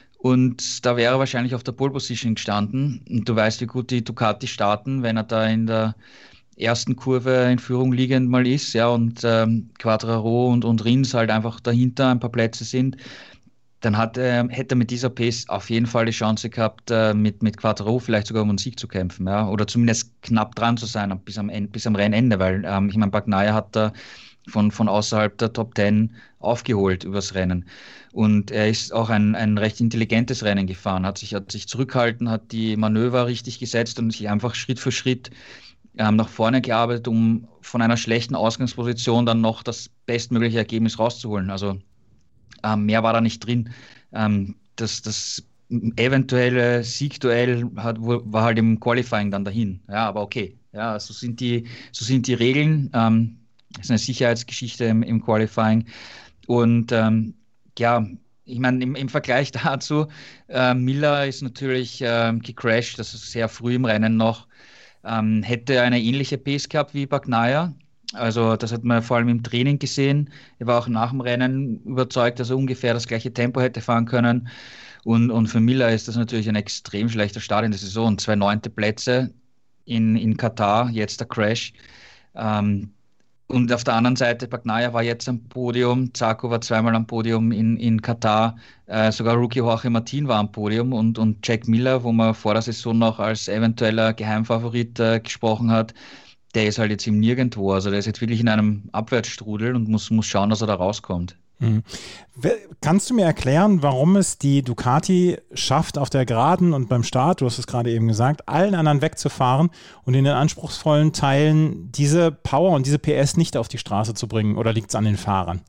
und da wäre er wahrscheinlich auf der Pole Position gestanden. Und du weißt, wie gut die Ducati starten, wenn er da in der ersten Kurve in Führung liegend mal ist, ja, und ähm, Quartararo und, und Rins halt einfach dahinter ein paar Plätze sind. Dann hat, äh, hätte er mit dieser Pace auf jeden Fall die Chance gehabt, äh, mit, mit Quartararo vielleicht sogar um einen Sieg zu kämpfen, ja? Oder zumindest knapp dran zu sein bis am, Ende, bis am Rennende, weil ähm, ich meine, Bagnaia hat da von, von außerhalb der Top Ten aufgeholt übers Rennen. Und er ist auch ein, ein recht intelligentes Rennen gefahren, hat sich, hat sich zurückgehalten, hat die Manöver richtig gesetzt und sich einfach Schritt für Schritt ähm, nach vorne gearbeitet, um von einer schlechten Ausgangsposition dann noch das bestmögliche Ergebnis rauszuholen. Also Ähm, mehr war da nicht drin. Ähm, das, das eventuelle Siegduell hat, war halt im Qualifying dann dahin. Ja, aber okay. Ja, so sind die, so sind die Regeln. Ähm, das ist eine Sicherheitsgeschichte im, im Qualifying. Und ähm, ja, ich meine, im, im Vergleich dazu, äh, Miller ist natürlich äh, gecrashed, das ist sehr früh im Rennen noch. Ähm, hätte eine ähnliche Pace gehabt wie Bagnaia. Also das hat man vor allem im Training gesehen. Er war auch nach dem Rennen überzeugt, dass er ungefähr das gleiche Tempo hätte fahren können. Und, und für Miller ist das natürlich ein extrem schlechter Start in der Saison. Zwei neunte Plätze in, in Katar, jetzt der Crash. Ähm, und auf der anderen Seite, Bagnaia war jetzt am Podium, Zarco war zweimal am Podium in, in Katar, äh, sogar Rookie Jorge Martin war am Podium und, und Jack Miller, wo man vor der Saison noch als eventueller Geheimfavorit äh, gesprochen hat, der ist halt jetzt im Nirgendwo. Also der ist jetzt wirklich in einem Abwärtsstrudel und muss, muss schauen, dass er da rauskommt. Mhm. Kannst du mir erklären, warum es die Ducati schafft, auf der Geraden und beim Start, du hast es gerade eben gesagt, allen anderen wegzufahren und in den anspruchsvollen Teilen diese Power und diese P S nicht auf die Straße zu bringen? Oder liegt es an den Fahrern?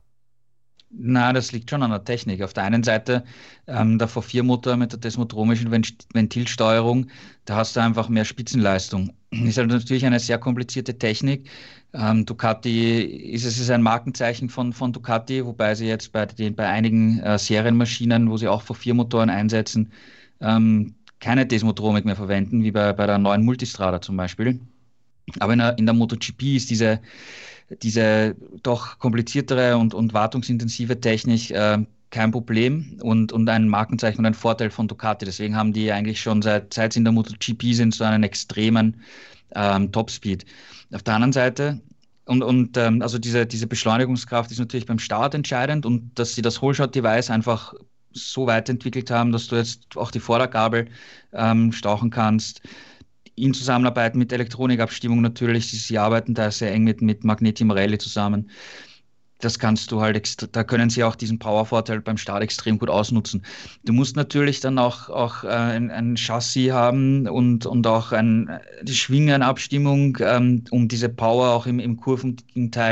Na, das liegt schon an der Technik. Auf der einen Seite ähm, der V vier Motor mit der desmotromischen Ventilsteuerung, da hast du einfach mehr Spitzenleistung. Ist halt natürlich eine sehr komplizierte Technik. Ähm, Ducati ist es ist ein Markenzeichen von, von Ducati, wobei sie jetzt bei, den, bei einigen äh, Serienmaschinen, wo sie auch V vier Motoren einsetzen, ähm, keine Desmotromik mehr verwenden, wie bei, bei der neuen Multistrada zum Beispiel. Aber in der, in der MotoGP ist diese diese doch kompliziertere und, und wartungsintensive Technik äh, kein Problem und, und ein Markenzeichen und ein Vorteil von Ducati. Deswegen haben die eigentlich schon seit, seit sie in der MotoGP sind, so einen extremen ähm, Topspeed. Auf der anderen Seite, und, und ähm, also diese, diese Beschleunigungskraft ist natürlich beim Start entscheidend und dass sie das Holeshot-Device einfach so weit entwickelt haben, dass du jetzt auch die Vordergabel ähm, stauchen kannst. In Zusammenarbeit mit Elektronikabstimmung natürlich, sie, sie arbeiten da sehr eng mit, mit Magneti Marelli zusammen. Das kannst du halt, da können sie auch diesen Powervorteil beim Start extrem gut ausnutzen. Du musst natürlich dann auch, auch äh, ein, ein Chassis haben und, und auch ein, die Schwingenabstimmung, ähm, um diese Power auch im, im kurvigen Teil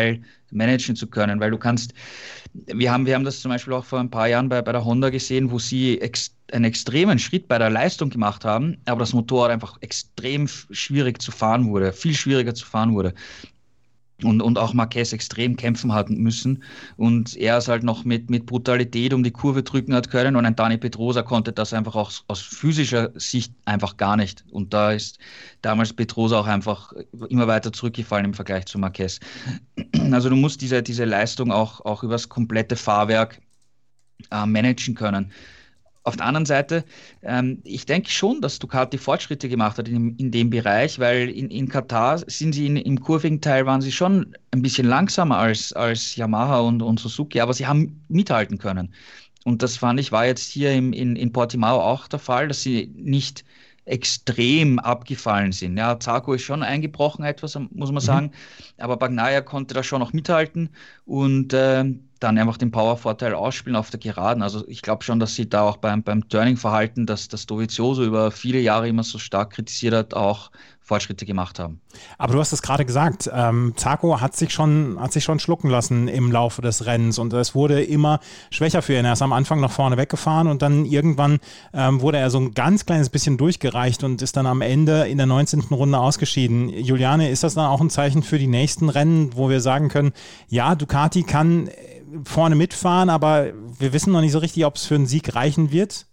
managen zu können, weil du kannst, wir haben, wir haben das zum Beispiel auch vor ein paar Jahren bei, bei der Honda gesehen, wo sie ex, einen extremen Schritt bei der Leistung gemacht haben, aber das Motorrad einfach extrem schwierig zu fahren wurde, viel schwieriger zu fahren wurde. Und, und auch Marquez extrem kämpfen hat müssen. Und er es halt noch mit, mit Brutalität um die Kurve drücken hat können. Und ein Dani Pedrosa konnte das einfach auch aus physischer Sicht einfach gar nicht. Und da ist damals Pedrosa auch einfach immer weiter zurückgefallen im Vergleich zu Marquez. Also du musst diese, diese Leistung auch, auch über das komplette Fahrwerk äh, managen können. Auf der anderen Seite, ähm, ich denke schon, dass Ducati Fortschritte gemacht hat in, in dem Bereich, weil in, in Katar sind sie in, im kurvigen Teil waren sie schon ein bisschen langsamer als, als Yamaha und, und Suzuki, aber sie haben mithalten können. Und das fand ich, war jetzt hier im, in, in Portimao auch der Fall, dass sie nicht extrem abgefallen sind. Ja, Zarco ist schon eingebrochen etwas, muss man sagen, mhm. aber Bagnaia konnte da schon noch mithalten und äh, dann einfach den Powervorteil ausspielen auf der Geraden. Also ich glaube schon, dass sie da auch beim, beim Turning-Verhalten, das das Dovizioso über viele Jahre immer so stark kritisiert hat, auch Fortschritte gemacht haben. Aber du hast es gerade gesagt, ähm, Zarco hat sich schon hat sich schon schlucken lassen im Laufe des Rennens und es wurde immer schwächer für ihn. Er ist am Anfang nach vorne weggefahren und dann irgendwann ähm, wurde er so ein ganz kleines bisschen durchgereicht und ist dann am Ende in der neunzehnten Runde ausgeschieden. Juliane, ist das dann auch ein Zeichen für die nächsten Rennen, wo wir sagen können, ja, Ducati kann vorne mitfahren, aber wir wissen noch nicht so richtig, ob es für einen Sieg reichen wird?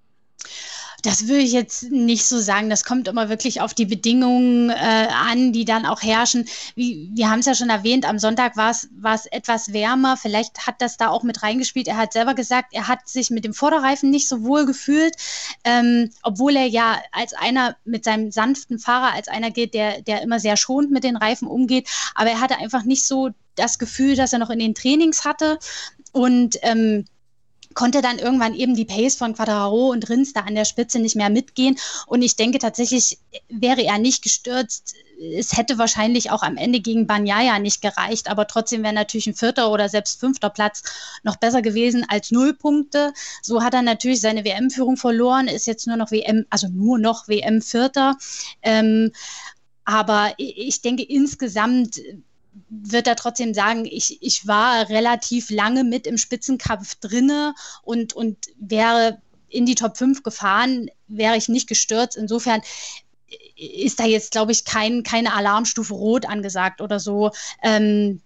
Das würde ich jetzt nicht so sagen. Das kommt immer wirklich auf die Bedingungen äh, an, die dann auch herrschen. Wie, wir haben es ja schon erwähnt, am Sonntag war es war es etwas wärmer. Vielleicht hat das da auch mit reingespielt. Er hat selber gesagt, er hat sich mit dem Vorderreifen nicht so wohl gefühlt, ähm, obwohl er ja als einer mit seinem sanften Fahrer, als einer geht, der, der immer sehr schonend mit den Reifen umgeht. Aber er hatte einfach nicht so das Gefühl, dass er noch in den Trainings hatte. Und ähm, konnte dann irgendwann eben die Pace von Quartararo und Rins da an der Spitze nicht mehr mitgehen. Und ich denke tatsächlich, wäre er nicht gestürzt, es hätte wahrscheinlich auch am Ende gegen Bagnaia nicht gereicht, aber trotzdem wäre natürlich ein vierter oder selbst fünfter Platz noch besser gewesen als null Punkte. So hat er natürlich seine W M-Führung verloren, ist jetzt nur noch W M, also nur noch W M-Vierter. Ähm, aber ich denke insgesamt wird er trotzdem sagen, ich, ich war relativ lange mit im Spitzenkampf drinne und, und wäre in die Top fünf gefahren, wäre ich nicht gestürzt. Insofern ist da jetzt, glaube ich, kein, keine Alarmstufe Rot angesagt oder so. Ähm,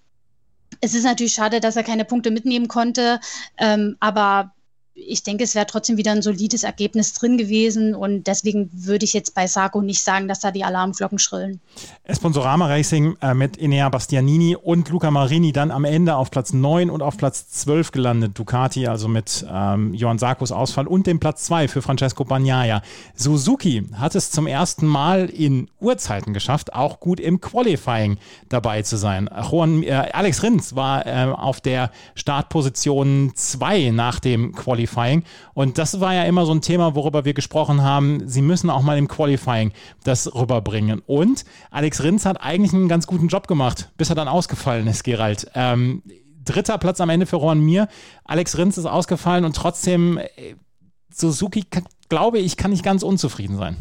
es ist natürlich schade, dass er keine Punkte mitnehmen konnte, ähm, aber ich denke, es wäre trotzdem wieder ein solides Ergebnis drin gewesen und deswegen würde ich jetzt bei Zarco nicht sagen, dass da die Alarmglocken schrillen. Sponsorama Racing äh, mit Enea Bastianini und Luca Marini dann am Ende auf Platz neun und auf Platz zwölf gelandet. Ducati also mit ähm, Johann Zarcos Ausfall und dem Platz zwei für Francesco Bagnaia. Suzuki hat es zum ersten Mal in Urzeiten geschafft, auch gut im Qualifying dabei zu sein. Juan, äh, Alex Rins war äh, auf der Startposition zwei nach dem Qualifying. Und das war ja immer so ein Thema, worüber wir gesprochen haben. Sie müssen auch mal im Qualifying das rüberbringen. Und Alex Rins hat eigentlich einen ganz guten Job gemacht, bis er dann ausgefallen ist, Gerald. Ähm, dritter Platz am Ende für Joan Mir. Alex Rins ist ausgefallen und trotzdem äh, Suzuki, glaube ich, kann nicht ganz unzufrieden sein.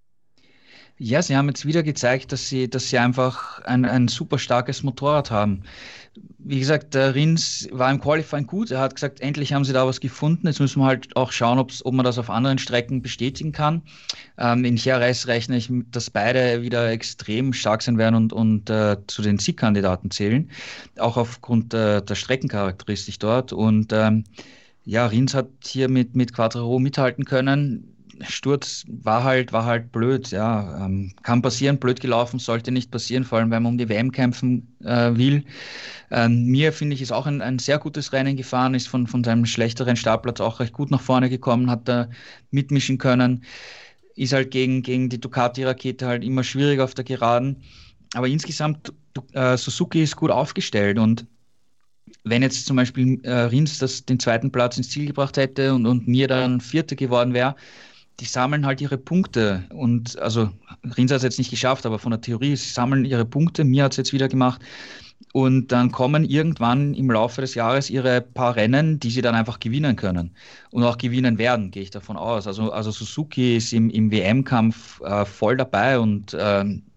Ja, sie haben jetzt wieder gezeigt, dass sie, dass sie einfach ein, ein super starkes Motorrad haben. Wie gesagt, der Rins war im Qualifying gut. Er hat gesagt, endlich haben sie da was gefunden. Jetzt müssen wir halt auch schauen, ob's, ob man das auf anderen Strecken bestätigen kann. Ähm, in Jerez rechne ich, dass beide wieder extrem stark sein werden und, und äh, zu den Siegkandidaten zählen. Auch aufgrund äh, der Streckencharakteristik dort. Und ähm, ja, Rins hat hier mit, mit Quartararo mithalten können. Sturz war halt, war halt blöd, ja. Ähm, kann passieren, blöd gelaufen, sollte nicht passieren, vor allem wenn man um die W M kämpfen äh, will. Ähm, Mir, finde ich, ist auch ein, ein sehr gutes Rennen gefahren, ist von, von seinem schlechteren Startplatz auch recht gut nach vorne gekommen, hat da mitmischen können, ist halt gegen, gegen die Ducati-Rakete halt immer schwieriger auf der Geraden. Aber insgesamt, äh, Suzuki ist gut aufgestellt und wenn jetzt zum Beispiel äh, Rins das, den zweiten Platz ins Ziel gebracht hätte und, und Mir dann Vierter geworden wäre, die sammeln halt ihre Punkte und also Rins hat es jetzt nicht geschafft, aber von der Theorie, sie sammeln ihre Punkte, Mir hat es jetzt wieder gemacht und dann kommen irgendwann im Laufe des Jahres ihre paar Rennen, die sie dann einfach gewinnen können und auch gewinnen werden, gehe ich davon aus. Also, also Suzuki ist im, im W M-Kampf äh, voll dabei und äh,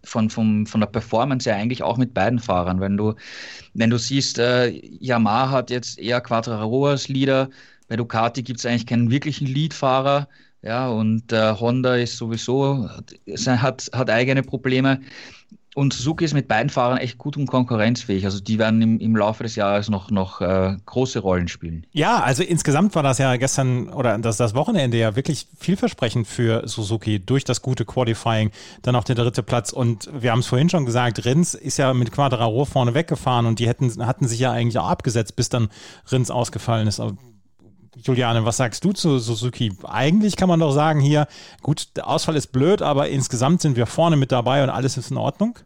von, von, von der Performance her eigentlich auch mit beiden Fahrern. Wenn du, wenn du siehst, äh, Yamaha hat jetzt eher Quartararo als Leader, bei Ducati gibt es eigentlich keinen wirklichen Leadfahrer, ja, und äh, Honda ist sowieso, hat, hat eigene Probleme. Und Suzuki ist mit beiden Fahrern echt gut und konkurrenzfähig. Also die werden im, im Laufe des Jahres noch, noch äh, große Rollen spielen. Ja, also insgesamt war das ja gestern oder das, das Wochenende ja wirklich vielversprechend für Suzuki durch das gute Qualifying, dann auch der dritte Platz. Und wir haben es vorhin schon gesagt, Rins ist ja mit Quartararo vorne weggefahren und die hätten, hatten sich ja eigentlich auch abgesetzt, bis dann Rins ausgefallen ist. Aber Juliane, was sagst du zu Suzuki? Eigentlich kann man doch sagen hier, gut, der Ausfall ist blöd, aber insgesamt sind wir vorne mit dabei und alles ist in Ordnung?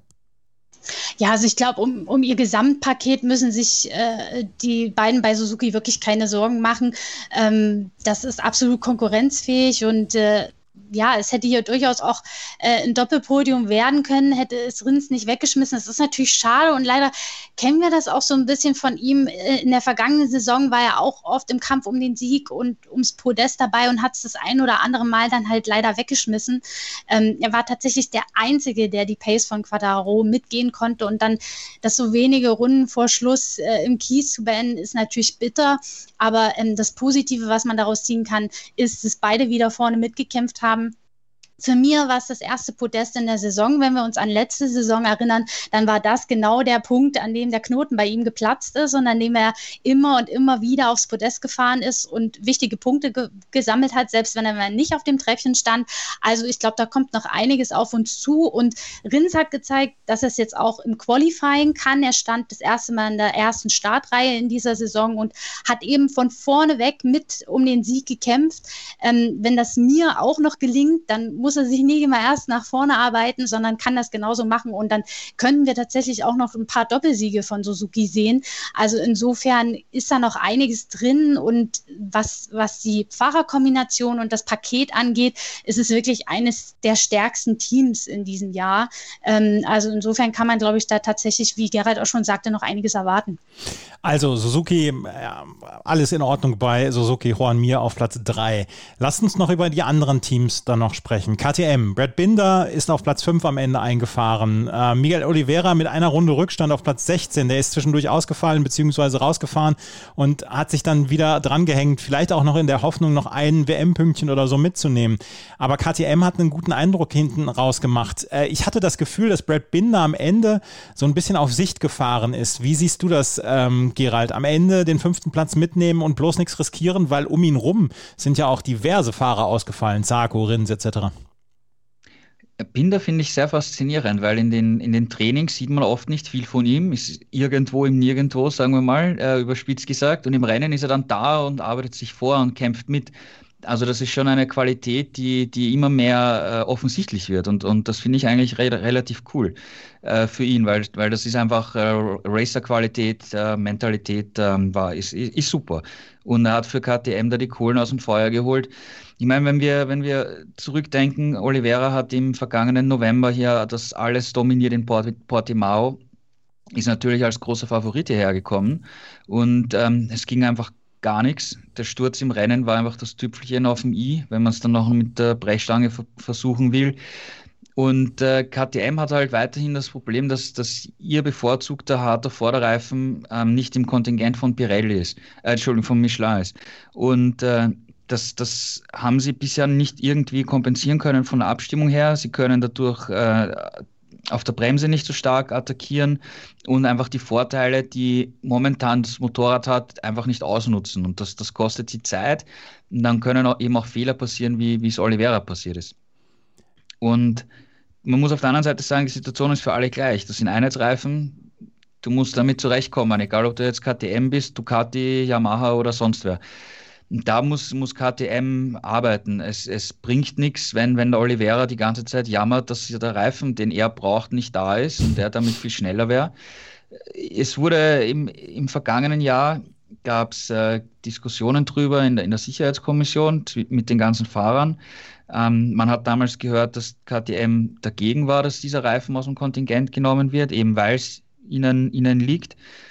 Ja, also ich glaube, um, um ihr Gesamtpaket müssen sich äh, die beiden bei Suzuki wirklich keine Sorgen machen. Ähm, das ist absolut konkurrenzfähig und äh, ja, es hätte hier durchaus auch äh, ein Doppelpodium werden können, hätte es Rins nicht weggeschmissen. Das ist natürlich schade und leider kennen wir das auch so ein bisschen von ihm. In der vergangenen Saison war er auch oft im Kampf um den Sieg und ums Podest dabei und hat es das ein oder andere Mal dann halt leider weggeschmissen. Ähm, er war tatsächlich der Einzige, der die Pace von Quartararo mitgehen konnte und dann das so wenige Runden vor Schluss äh, im Kies zu beenden, ist natürlich bitter. Aber ähm, das Positive, was man daraus ziehen kann, ist, dass beide wieder vorne mitgekämpft haben. Für mich war es das erste Podest in der Saison. Wenn wir uns an letzte Saison erinnern, dann war das genau der Punkt, an dem der Knoten bei ihm geplatzt ist und an dem er immer und immer wieder aufs Podest gefahren ist und wichtige Punkte ge- gesammelt hat, selbst wenn er nicht auf dem Treppchen stand. Also ich glaube, da kommt noch einiges auf uns zu und Rins hat gezeigt, dass er es jetzt auch im Qualifying kann. Er stand das erste Mal in der ersten Startreihe in dieser Saison und hat eben von vorne weg mit um den Sieg gekämpft. Ähm, wenn das mir auch noch gelingt, dann muss er sich nicht immer erst nach vorne arbeiten, sondern kann das genauso machen und dann können wir tatsächlich auch noch ein paar Doppelsiege von Suzuki sehen. Also insofern ist da noch einiges drin und was, was die Fahrerkombination und das Paket angeht, ist es wirklich eines der stärksten Teams in diesem Jahr. Ähm, also insofern kann man, glaube ich, da tatsächlich, wie Gerald auch schon sagte, noch einiges erwarten. Also Suzuki, äh, alles in Ordnung bei Suzuki, Joan Mir auf Platz drei. Lasst uns noch über die anderen Teams dann noch sprechen. K T M, Brad Binder ist auf Platz fünf am Ende eingefahren. Äh, Miguel Oliveira mit einer Runde Rückstand auf Platz sechzehn. Der ist zwischendurch ausgefallen bzw. rausgefahren und hat sich dann wieder dran gehängt. Vielleicht auch noch in der Hoffnung, noch ein W M-Pünktchen oder so mitzunehmen. Aber K T M hat einen guten Eindruck hinten rausgemacht. Äh, ich hatte das Gefühl, dass Brad Binder am Ende so ein bisschen auf Sicht gefahren ist. Wie siehst du das, ähm, Gerald? Am Ende den fünften Platz mitnehmen und bloß nichts riskieren, weil um ihn rum sind ja auch diverse Fahrer ausgefallen. Zarco, Rins et cetera. Binder finde ich sehr faszinierend, weil in den, in den Trainings sieht man oft nicht viel von ihm, ist irgendwo im Nirgendwo, sagen wir mal, äh, überspitzt gesagt, und im Rennen ist er dann da und arbeitet sich vor und kämpft mit. Also das ist schon eine Qualität, die, die immer mehr äh, offensichtlich wird und, und das finde ich eigentlich re- relativ cool äh, für ihn, weil, weil das ist einfach äh, Racer-Qualität, äh, Mentalität äh, war, ist, ist, ist super. Und er hat für K T M da die Kohlen aus dem Feuer geholt. Ich meine, wenn wir, wenn wir zurückdenken, Oliveira hat im vergangenen November hier das alles dominiert in Port- Portimao, ist natürlich als großer Favorit hierher gekommen und ähm, es ging einfach gar nichts. Der Sturz im Rennen war einfach das Tüpfelchen auf dem i, wenn man es dann noch mit der Brechstange ver- versuchen will. Und äh, K T M hat halt weiterhin das Problem, dass, dass ihr bevorzugter harter Vorderreifen ähm, nicht im Kontingent von Pirelli ist, äh, Entschuldigung, von Michelin ist. Und äh, das, das haben sie bisher nicht irgendwie kompensieren können von der Abstimmung her. Sie können dadurch äh, auf der Bremse nicht so stark attackieren und einfach die Vorteile, die momentan das Motorrad hat, einfach nicht ausnutzen. Und das, das kostet sie Zeit. Und dann können auch eben auch Fehler passieren, wie, wie es Oliveira passiert ist. Und man muss auf der anderen Seite sagen, die Situation ist für alle gleich. Das sind Einheitsreifen, du musst damit zurechtkommen, egal ob du jetzt K T M bist, Ducati, Yamaha oder sonst wer. Und da muss, muss K T M arbeiten. Es, es bringt nichts, wenn, wenn der Oliveira die ganze Zeit jammert, dass der Reifen, den er braucht, nicht da ist und der damit viel schneller wäre. Es wurde im, im vergangenen Jahr, gab es äh, Diskussionen drüber in der, in der Sicherheitskommission mit den ganzen Fahrern. Ähm, man hat damals gehört, dass K T M dagegen war, dass dieser Reifen aus dem Kontingent genommen wird, eben weil es ihnen, ihnen liegt.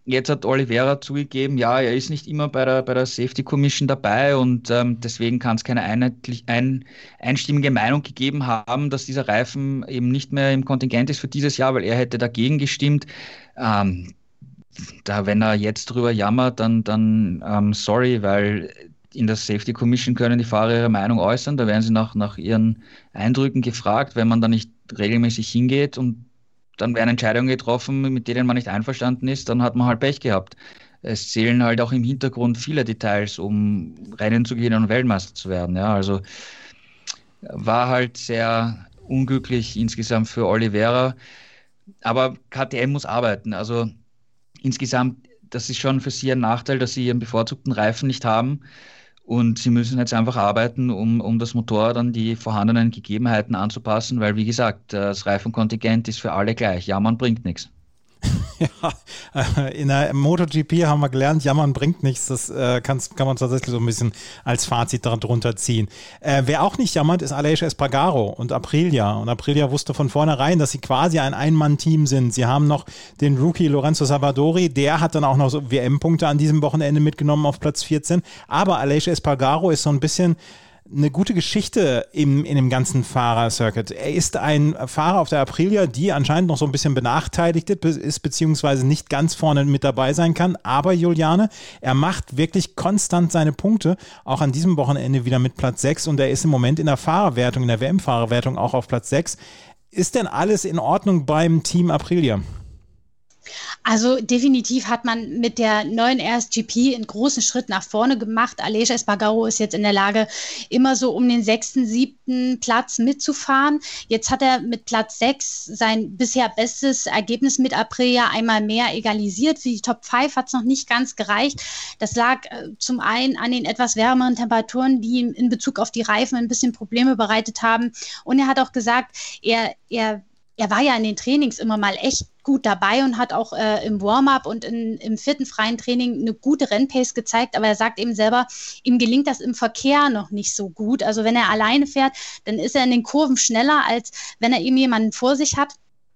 Jetzt hat Oliveira zugegeben, ja, er ist nicht immer bei der, bei der Safety Commission dabei und ähm, deswegen kann es keine einheitlich, ein, einstimmige Meinung gegeben haben, dass dieser Reifen eben nicht mehr im Kontingent ist für dieses Jahr, weil er hätte dagegen gestimmt. Ähm, da, wenn er jetzt drüber jammert, dann, dann ähm, sorry, weil in der Safety Commission können die Fahrer ihre Meinung äußern, da werden sie nach, nach ihren Eindrücken gefragt, wenn man da nicht regelmäßig hingeht und dann werden Entscheidungen getroffen, mit denen man nicht einverstanden ist, dann hat man halt Pech gehabt. Es zählen halt auch im Hintergrund viele Details, um Rennen zu gehen und Weltmeister zu werden. Ja, also war halt sehr unglücklich insgesamt für Oliveira. Aber K T M muss arbeiten. Also insgesamt, das ist schon für sie ein Nachteil, dass sie ihren bevorzugten Reifen nicht haben. Und sie müssen jetzt einfach arbeiten, um, um das Motorrad an die vorhandenen Gegebenheiten anzupassen, weil, wie gesagt, das Reifenkontingent ist für alle gleich. Jammern bringt nichts. Ja, in der MotoGP haben wir gelernt, jammern bringt nichts. Das äh, kann, kann man tatsächlich so ein bisschen als Fazit darunter ziehen. Äh, wer auch nicht jammert, ist Aleix Espargaro und Aprilia. Und Aprilia wusste von vornherein, dass sie quasi ein Ein-Mann-Team sind. Sie haben noch den Rookie Lorenzo Savadori, der hat dann auch noch so W M-Punkte an diesem Wochenende mitgenommen auf Platz vierzehn. Aber Aleix Espargaro ist so ein bisschen eine gute Geschichte im, in dem ganzen Fahrercircuit. Er ist ein Fahrer auf der Aprilia, die anscheinend noch so ein bisschen benachteiligt ist, beziehungsweise nicht ganz vorne mit dabei sein kann. Aber Juliane, er macht wirklich konstant seine Punkte, auch an diesem Wochenende wieder mit Platz sechs und er ist im Moment in der Fahrerwertung, in der W M-Fahrerwertung auch auf Platz sechs. Ist denn alles in Ordnung beim Team Aprilia? Also definitiv hat man mit der neuen R S G P einen großen Schritt nach vorne gemacht. Aleix Espargaro ist jetzt in der Lage, immer so um den sechsten, siebten Platz mitzufahren. Jetzt hat er mit Platz sechs sein bisher bestes Ergebnis mit Aprilia einmal mehr egalisiert. Für die Top fünf hat es noch nicht ganz gereicht. Das lag äh, zum einen an den etwas wärmeren Temperaturen, die ihm in Bezug auf die Reifen ein bisschen Probleme bereitet haben. Und er hat auch gesagt, er, er, er war ja in den Trainings immer mal echt gut dabei und hat auch äh, im Warm-up und in, im vierten freien Training eine gute Rennpace gezeigt, aber er sagt eben selber, ihm gelingt das im Verkehr noch nicht so gut. Also wenn er alleine fährt, dann ist er in den Kurven schneller, als wenn er eben jemanden vor sich hat.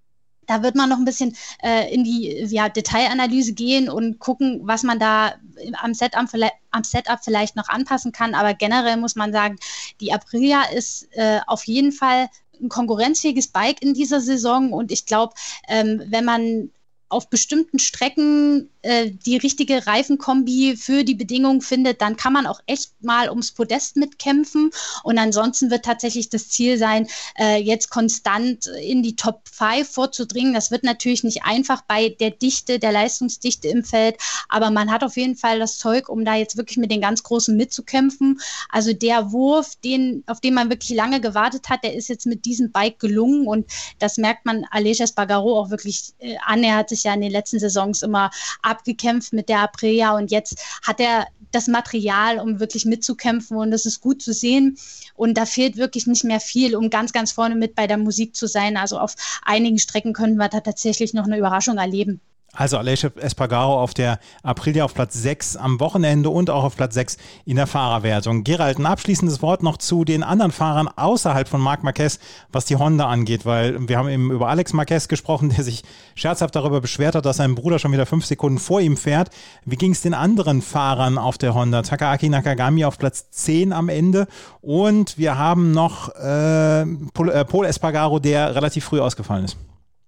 Da wird man noch ein bisschen äh, in die ja, Detailanalyse gehen und gucken, was man da am Setup, am Setup vielleicht noch anpassen kann. Aber generell muss man sagen, die Aprilia ist äh, auf jeden Fall ein konkurrenzfähiges Bike in dieser Saison und ich glaube, ähm, wenn man auf bestimmten Strecken äh, die richtige Reifenkombi für die Bedingungen findet, dann kann man auch echt mal ums Podest mitkämpfen und ansonsten wird tatsächlich das Ziel sein, äh, jetzt konstant in die Top fünf vorzudringen. Das wird natürlich nicht einfach bei der Dichte, der Leistungsdichte im Feld, aber man hat auf jeden Fall das Zeug, um da jetzt wirklich mit den ganz Großen mitzukämpfen. Also der Wurf, den, auf den man wirklich lange gewartet hat, der ist jetzt mit diesem Bike gelungen und das merkt man Aleix Espargaro auch wirklich äh, an. Er hat sich ja in den letzten Saisons immer abgekämpft mit der Aprilia und jetzt hat er das Material, um wirklich mitzukämpfen und das ist gut zu sehen und da fehlt wirklich nicht mehr viel, um ganz, ganz vorne mit bei der Musik zu sein. Also auf einigen Strecken können wir da tatsächlich noch eine Überraschung erleben. Also Aleix Espargaro auf der Aprilia auf Platz sechs am Wochenende und auch auf Platz sechs in der Fahrerwertung. Gerald, ein abschließendes Wort noch zu den anderen Fahrern außerhalb von Marc Marquez, was die Honda angeht, weil wir haben eben über Alex Marquez gesprochen, der sich scherzhaft darüber beschwert hat, dass sein Bruder schon wieder fünf Sekunden vor ihm fährt. Wie ging es den anderen Fahrern auf der Honda? Takaaki Nakagami auf Platz zehn am Ende und wir haben noch äh, Pol, äh, Pol Espargaro, der relativ früh ausgefallen ist.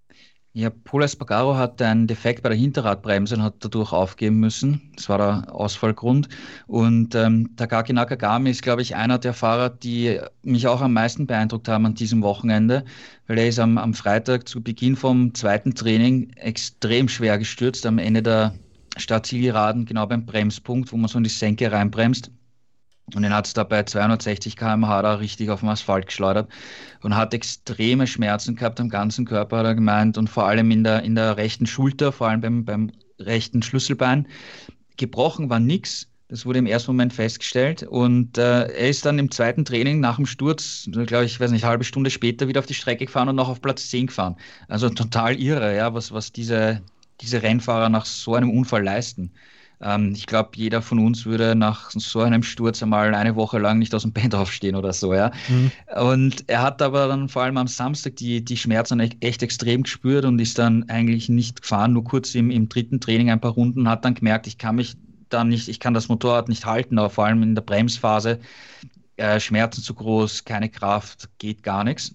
Ja, Pol Espargaro hatte einen Defekt bei der Hinterradbremse und hat dadurch aufgeben müssen. Das war der Ausfallgrund. Und ähm, Takaaki Nakagami ist, glaube ich, einer der Fahrer, die mich auch am meisten beeindruckt haben an diesem Wochenende, weil er ist am, am Freitag zu Beginn vom zweiten Training extrem schwer gestürzt, am Ende der Startzielgeraden, genau beim Bremspunkt, wo man so in die Senke reinbremst. Und den hat es da bei zweihundertsechzig Kilometer pro Stunde da richtig auf dem Asphalt geschleudert und hat extreme Schmerzen gehabt am ganzen Körper, hat er gemeint, und vor allem in der, in der rechten Schulter, vor allem beim, beim rechten Schlüsselbein. Gebrochen war nichts, das wurde im ersten Moment festgestellt und äh, er ist dann im zweiten Training nach dem Sturz, glaube ich, weiß nicht, eine halbe Stunde später wieder auf die Strecke gefahren und noch auf Platz zehn gefahren. Also total irre, ja, was, was diese, diese Rennfahrer nach so einem Unfall leisten. Ähm, ich glaube, jeder von uns würde nach so einem Sturz einmal eine Woche lang nicht aus dem Bett aufstehen oder so, ja. Mhm. Und er hat aber dann vor allem am Samstag die, die Schmerzen echt, echt extrem gespürt und ist dann eigentlich nicht gefahren, nur kurz im, im dritten Training ein paar Runden, hat dann gemerkt, ich kann mich dann nicht, ich kann das Motorrad nicht halten, aber vor allem in der Bremsphase, äh, Schmerzen zu groß, keine Kraft, geht gar nichts.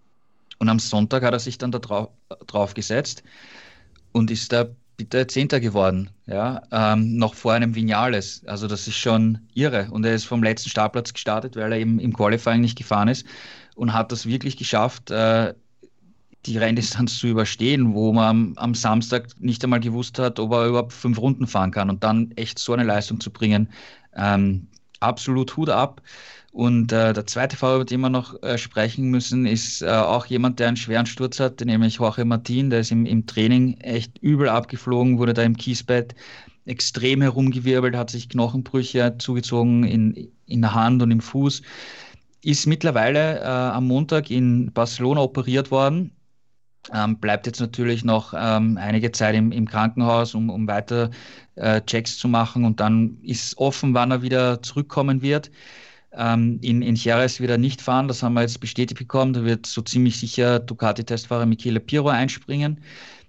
Und am Sonntag hat er sich dann da drauf, drauf gesetzt und ist da bitte Zehnter geworden, ja, ähm, noch vor einem Vinales. Also das ist schon irre. Und er ist vom letzten Startplatz gestartet, weil er eben im Qualifying nicht gefahren ist und hat das wirklich geschafft, äh, die Renndistanz zu überstehen, wo man am, am Samstag nicht einmal gewusst hat, ob er überhaupt fünf Runden fahren kann und dann echt so eine Leistung zu bringen. Ähm, absolut Hut ab. Und äh, der zweite Fahrer, über den wir noch äh, sprechen müssen, ist äh, auch jemand, der einen schweren Sturz hat, nämlich Jorge Martin. Der ist im, im Training echt übel abgeflogen, wurde da im Kiesbett extrem herumgewirbelt, hat sich Knochenbrüche zugezogen in, in der Hand und im Fuß. Ist mittlerweile äh, am Montag in Barcelona operiert worden. Ähm, bleibt jetzt natürlich noch ähm, einige Zeit im, im Krankenhaus, um, um weiter äh, Checks zu machen. Und dann ist offen, wann er wieder zurückkommen wird. In, in Jerez wird er nicht fahren, das haben wir jetzt bestätigt bekommen. Da wird so ziemlich sicher Ducati-Testfahrer Michele Pirro einspringen.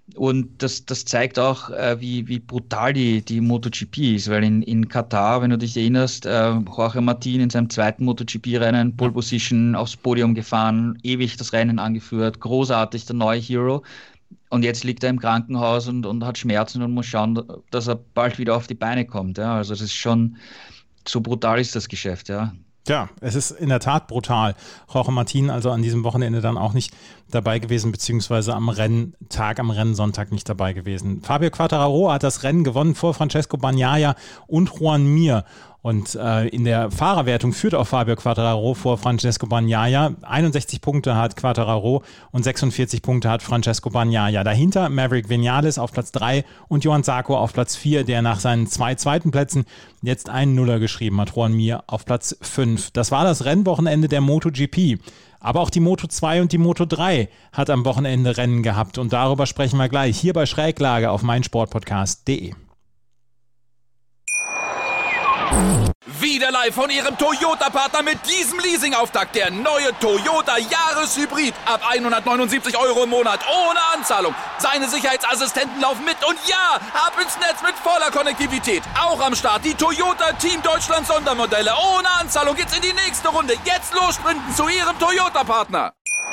Und das, das zeigt auch, äh, wie, wie brutal die, die MotoGP ist, weil in, in Katar, wenn du dich erinnerst, äh, Jorge Martin in seinem zweiten MotoGP-Rennen, Pole Position, aufs Podium gefahren, ewig das Rennen angeführt, großartig, der neue Hero. Und jetzt liegt er im Krankenhaus und, und hat Schmerzen und muss schauen, dass er bald wieder auf die Beine kommt. Ja? Also das ist schon, so brutal ist das Geschäft, ja. Ja, es ist in der Tat brutal. Jorge Martin also an diesem Wochenende dann auch nicht dabei gewesen, beziehungsweise am Renntag, am Rennsonntag nicht dabei gewesen. Fabio Quartararo hat das Rennen gewonnen vor Francesco Bagnaia und Joan Mir. Und äh, in der Fahrerwertung führt auch Fabio Quartararo vor Francesco Bagnaia. einundsechzig Punkte hat Quartararo und sechsundvierzig Punkte hat Francesco Bagnaia. Dahinter Maverick Vinales auf Platz drei und Johann Zarco auf Platz vier, der nach seinen zwei zweiten Plätzen jetzt einen Nuller geschrieben hat. Joan Mir auf Platz fünf. Das war das Rennwochenende der MotoGP. Aber auch die Moto zwei und die Moto drei hat am Wochenende Rennen gehabt. Und darüber sprechen wir gleich hier bei Schräglage auf meinsportpodcast punkt de. Wieder live von Ihrem Toyota-Partner mit diesem Leasing-Auftakt. Der neue Toyota Jahreshybrid. Ab hundertneunundsiebzig Euro im Monat. Ohne Anzahlung. Seine Sicherheitsassistenten laufen mit. Und ja, ab ins Netz mit voller Konnektivität. Auch am Start die Toyota Team Deutschland Sondermodelle. Ohne Anzahlung geht's in die nächste Runde. Jetzt los sprinten zu Ihrem Toyota-Partner.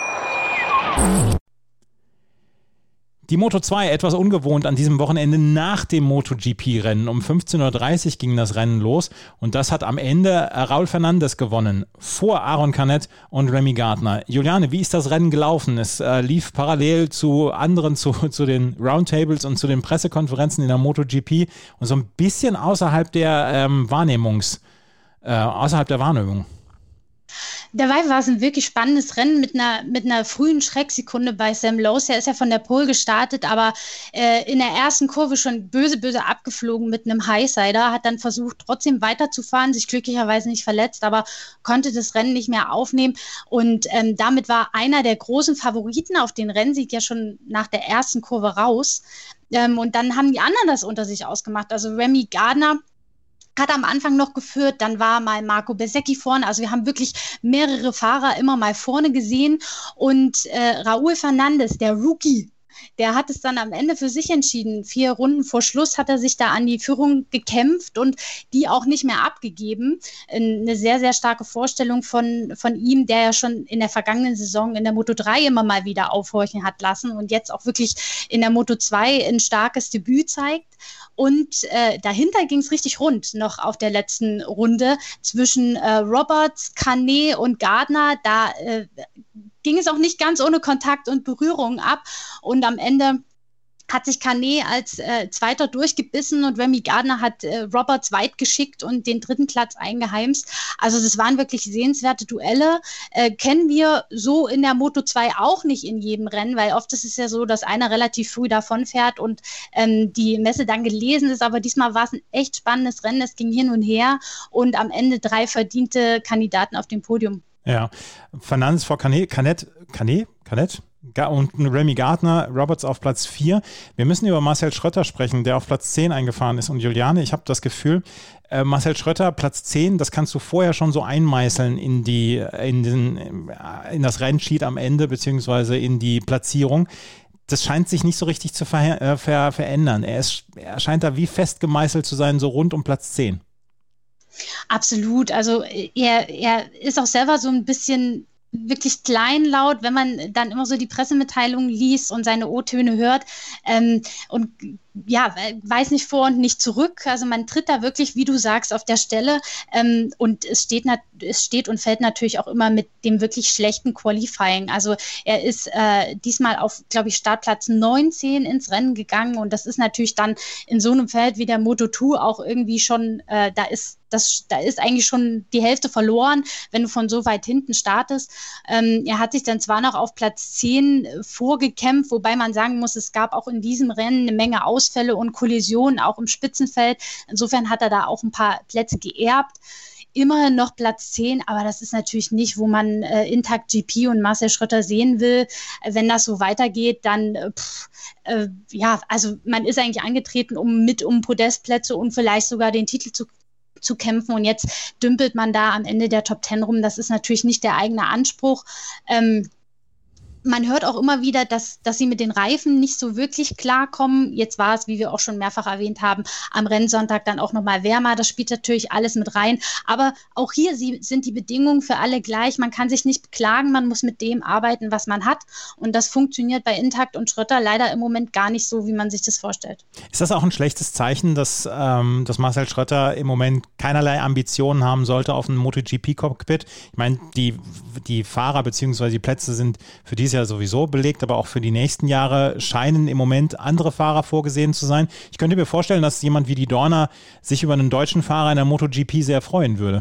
Die Moto zwei etwas ungewohnt an diesem Wochenende nach dem MotoGP-Rennen. Um fünfzehn Uhr dreißig ging das Rennen los und das hat am Ende Raúl Fernández gewonnen, vor Aaron Canet und Remy Gardner. Juliane, wie ist das Rennen gelaufen? Es äh, lief parallel zu anderen, zu, zu den Roundtables und zu den Pressekonferenzen in der MotoGP und so ein bisschen außerhalb der ähm, Wahrnehmungs, äh, außerhalb der Wahrnehmung. Dabei war es ein wirklich spannendes Rennen mit einer, mit einer frühen Schrecksekunde bei Sam Lowes. Er ist ja von der Pole gestartet, aber äh, in der ersten Kurve schon böse, böse abgeflogen mit einem Highsider, hat dann versucht, trotzdem weiterzufahren, sich glücklicherweise nicht verletzt, aber konnte das Rennen nicht mehr aufnehmen. Und ähm, damit war einer der großen Favoriten auf den Rennsieg ja schon nach der ersten Kurve raus. Ähm, und dann haben die anderen das unter sich ausgemacht. Also Remy Gardner hat am Anfang noch geführt, dann war mal Marco Bezzecchi vorne, also wir haben wirklich mehrere Fahrer immer mal vorne gesehen und äh, Raúl Fernández, der Rookie, der hat es dann am Ende für sich entschieden. Vier Runden vor Schluss hat er sich da an die Führung gekämpft und die auch nicht mehr abgegeben. Eine sehr, sehr starke Vorstellung von, von ihm, der ja schon in der vergangenen Saison in der Moto drei immer mal wieder aufhorchen hat lassen und jetzt auch wirklich in der Moto zwei ein starkes Debüt zeigt. Und äh, dahinter ging es richtig rund noch auf der letzten Runde zwischen äh, Roberts, Canet und Gardner. Da äh, ging es auch nicht ganz ohne Kontakt und Berührung ab. Und am Ende hat sich Canet als äh, Zweiter durchgebissen und Remy Gardner hat äh, Roberts weit geschickt und den dritten Platz eingeheimst. Also das waren wirklich sehenswerte Duelle. Äh, kennen wir so in der Moto zwei auch nicht in jedem Rennen, weil oft ist es ja so, dass einer relativ früh davonfährt und ähm, die Messe dann gelesen ist. Aber diesmal war es ein echt spannendes Rennen. Es ging hin und her und am Ende drei verdiente Kandidaten auf dem Podium. Ja, Fernández vor Canet, Canet, Canet, Canet? Und Remy Gardner, Roberts auf Platz vier. Wir müssen über Marcel Schrötter sprechen, der auf Platz zehn eingefahren ist. Und Juliane, ich habe das Gefühl, äh, Marcel Schrötter, Platz zehn, das kannst du vorher schon so einmeißeln in, die, in, den, in das Rennsheet am Ende, beziehungsweise in die Platzierung. Das scheint sich nicht so richtig zu ver- äh, ver- verändern. Er, ist, er scheint da wie fest gemeißelt zu sein, so rund um Platz zehn. Absolut. Also er, er ist auch selber so ein bisschen wirklich kleinlaut, wenn man dann immer so die Pressemitteilungen liest und seine O-Töne hört ähm, und ja, weiß nicht vor und nicht zurück. Also man tritt da wirklich, wie du sagst, auf der Stelle ähm, und es steht, nat- es steht und fällt natürlich auch immer mit dem wirklich schlechten Qualifying. Also er ist äh, diesmal auf, glaube ich, Startplatz neunzehn ins Rennen gegangen und das ist natürlich dann in so einem Feld wie der Moto zwei auch irgendwie schon, äh, da ist das, da ist eigentlich schon die Hälfte verloren, wenn du von so weit hinten startest. Ähm, er hat sich dann zwar noch auf Platz zehn vorgekämpft, wobei man sagen muss, es gab auch in diesem Rennen eine Menge Ausfälle und Kollisionen, auch im Spitzenfeld. Insofern hat er da auch ein paar Plätze geerbt. Immerhin noch Platz zehn, aber das ist natürlich nicht, wo man äh, Intact G P und Marcel Schrötter sehen will. Wenn das so weitergeht, dann äh, pff, äh, ja, also man ist eigentlich angetreten, um mit um Podestplätze und vielleicht sogar den Titel zu zu kämpfen und jetzt dümpelt man da am Ende der Top Ten rum. Das ist natürlich nicht der eigene Anspruch. Ähm, Man hört auch immer wieder, dass, dass sie mit den Reifen nicht so wirklich klarkommen. Jetzt war es, wie wir auch schon mehrfach erwähnt haben, am Rennsonntag dann auch nochmal wärmer. Das spielt natürlich alles mit rein. Aber auch hier sie, sind die Bedingungen für alle gleich. Man kann sich nicht beklagen. Man muss mit dem arbeiten, was man hat. Und das funktioniert bei Intact und Schrötter leider im Moment gar nicht so, wie man sich das vorstellt. Ist das auch ein schlechtes Zeichen, dass, ähm, dass Marcel Schrötter im Moment keinerlei Ambitionen haben sollte auf ein MotoGP-Cockpit? Ich meine, die, die Fahrer bzw. die Plätze sind für dieses ja sowieso belegt, aber auch für die nächsten Jahre scheinen im Moment andere Fahrer vorgesehen zu sein. Ich könnte mir vorstellen, dass jemand wie die Dorna sich über einen deutschen Fahrer in der MotoGP sehr freuen würde.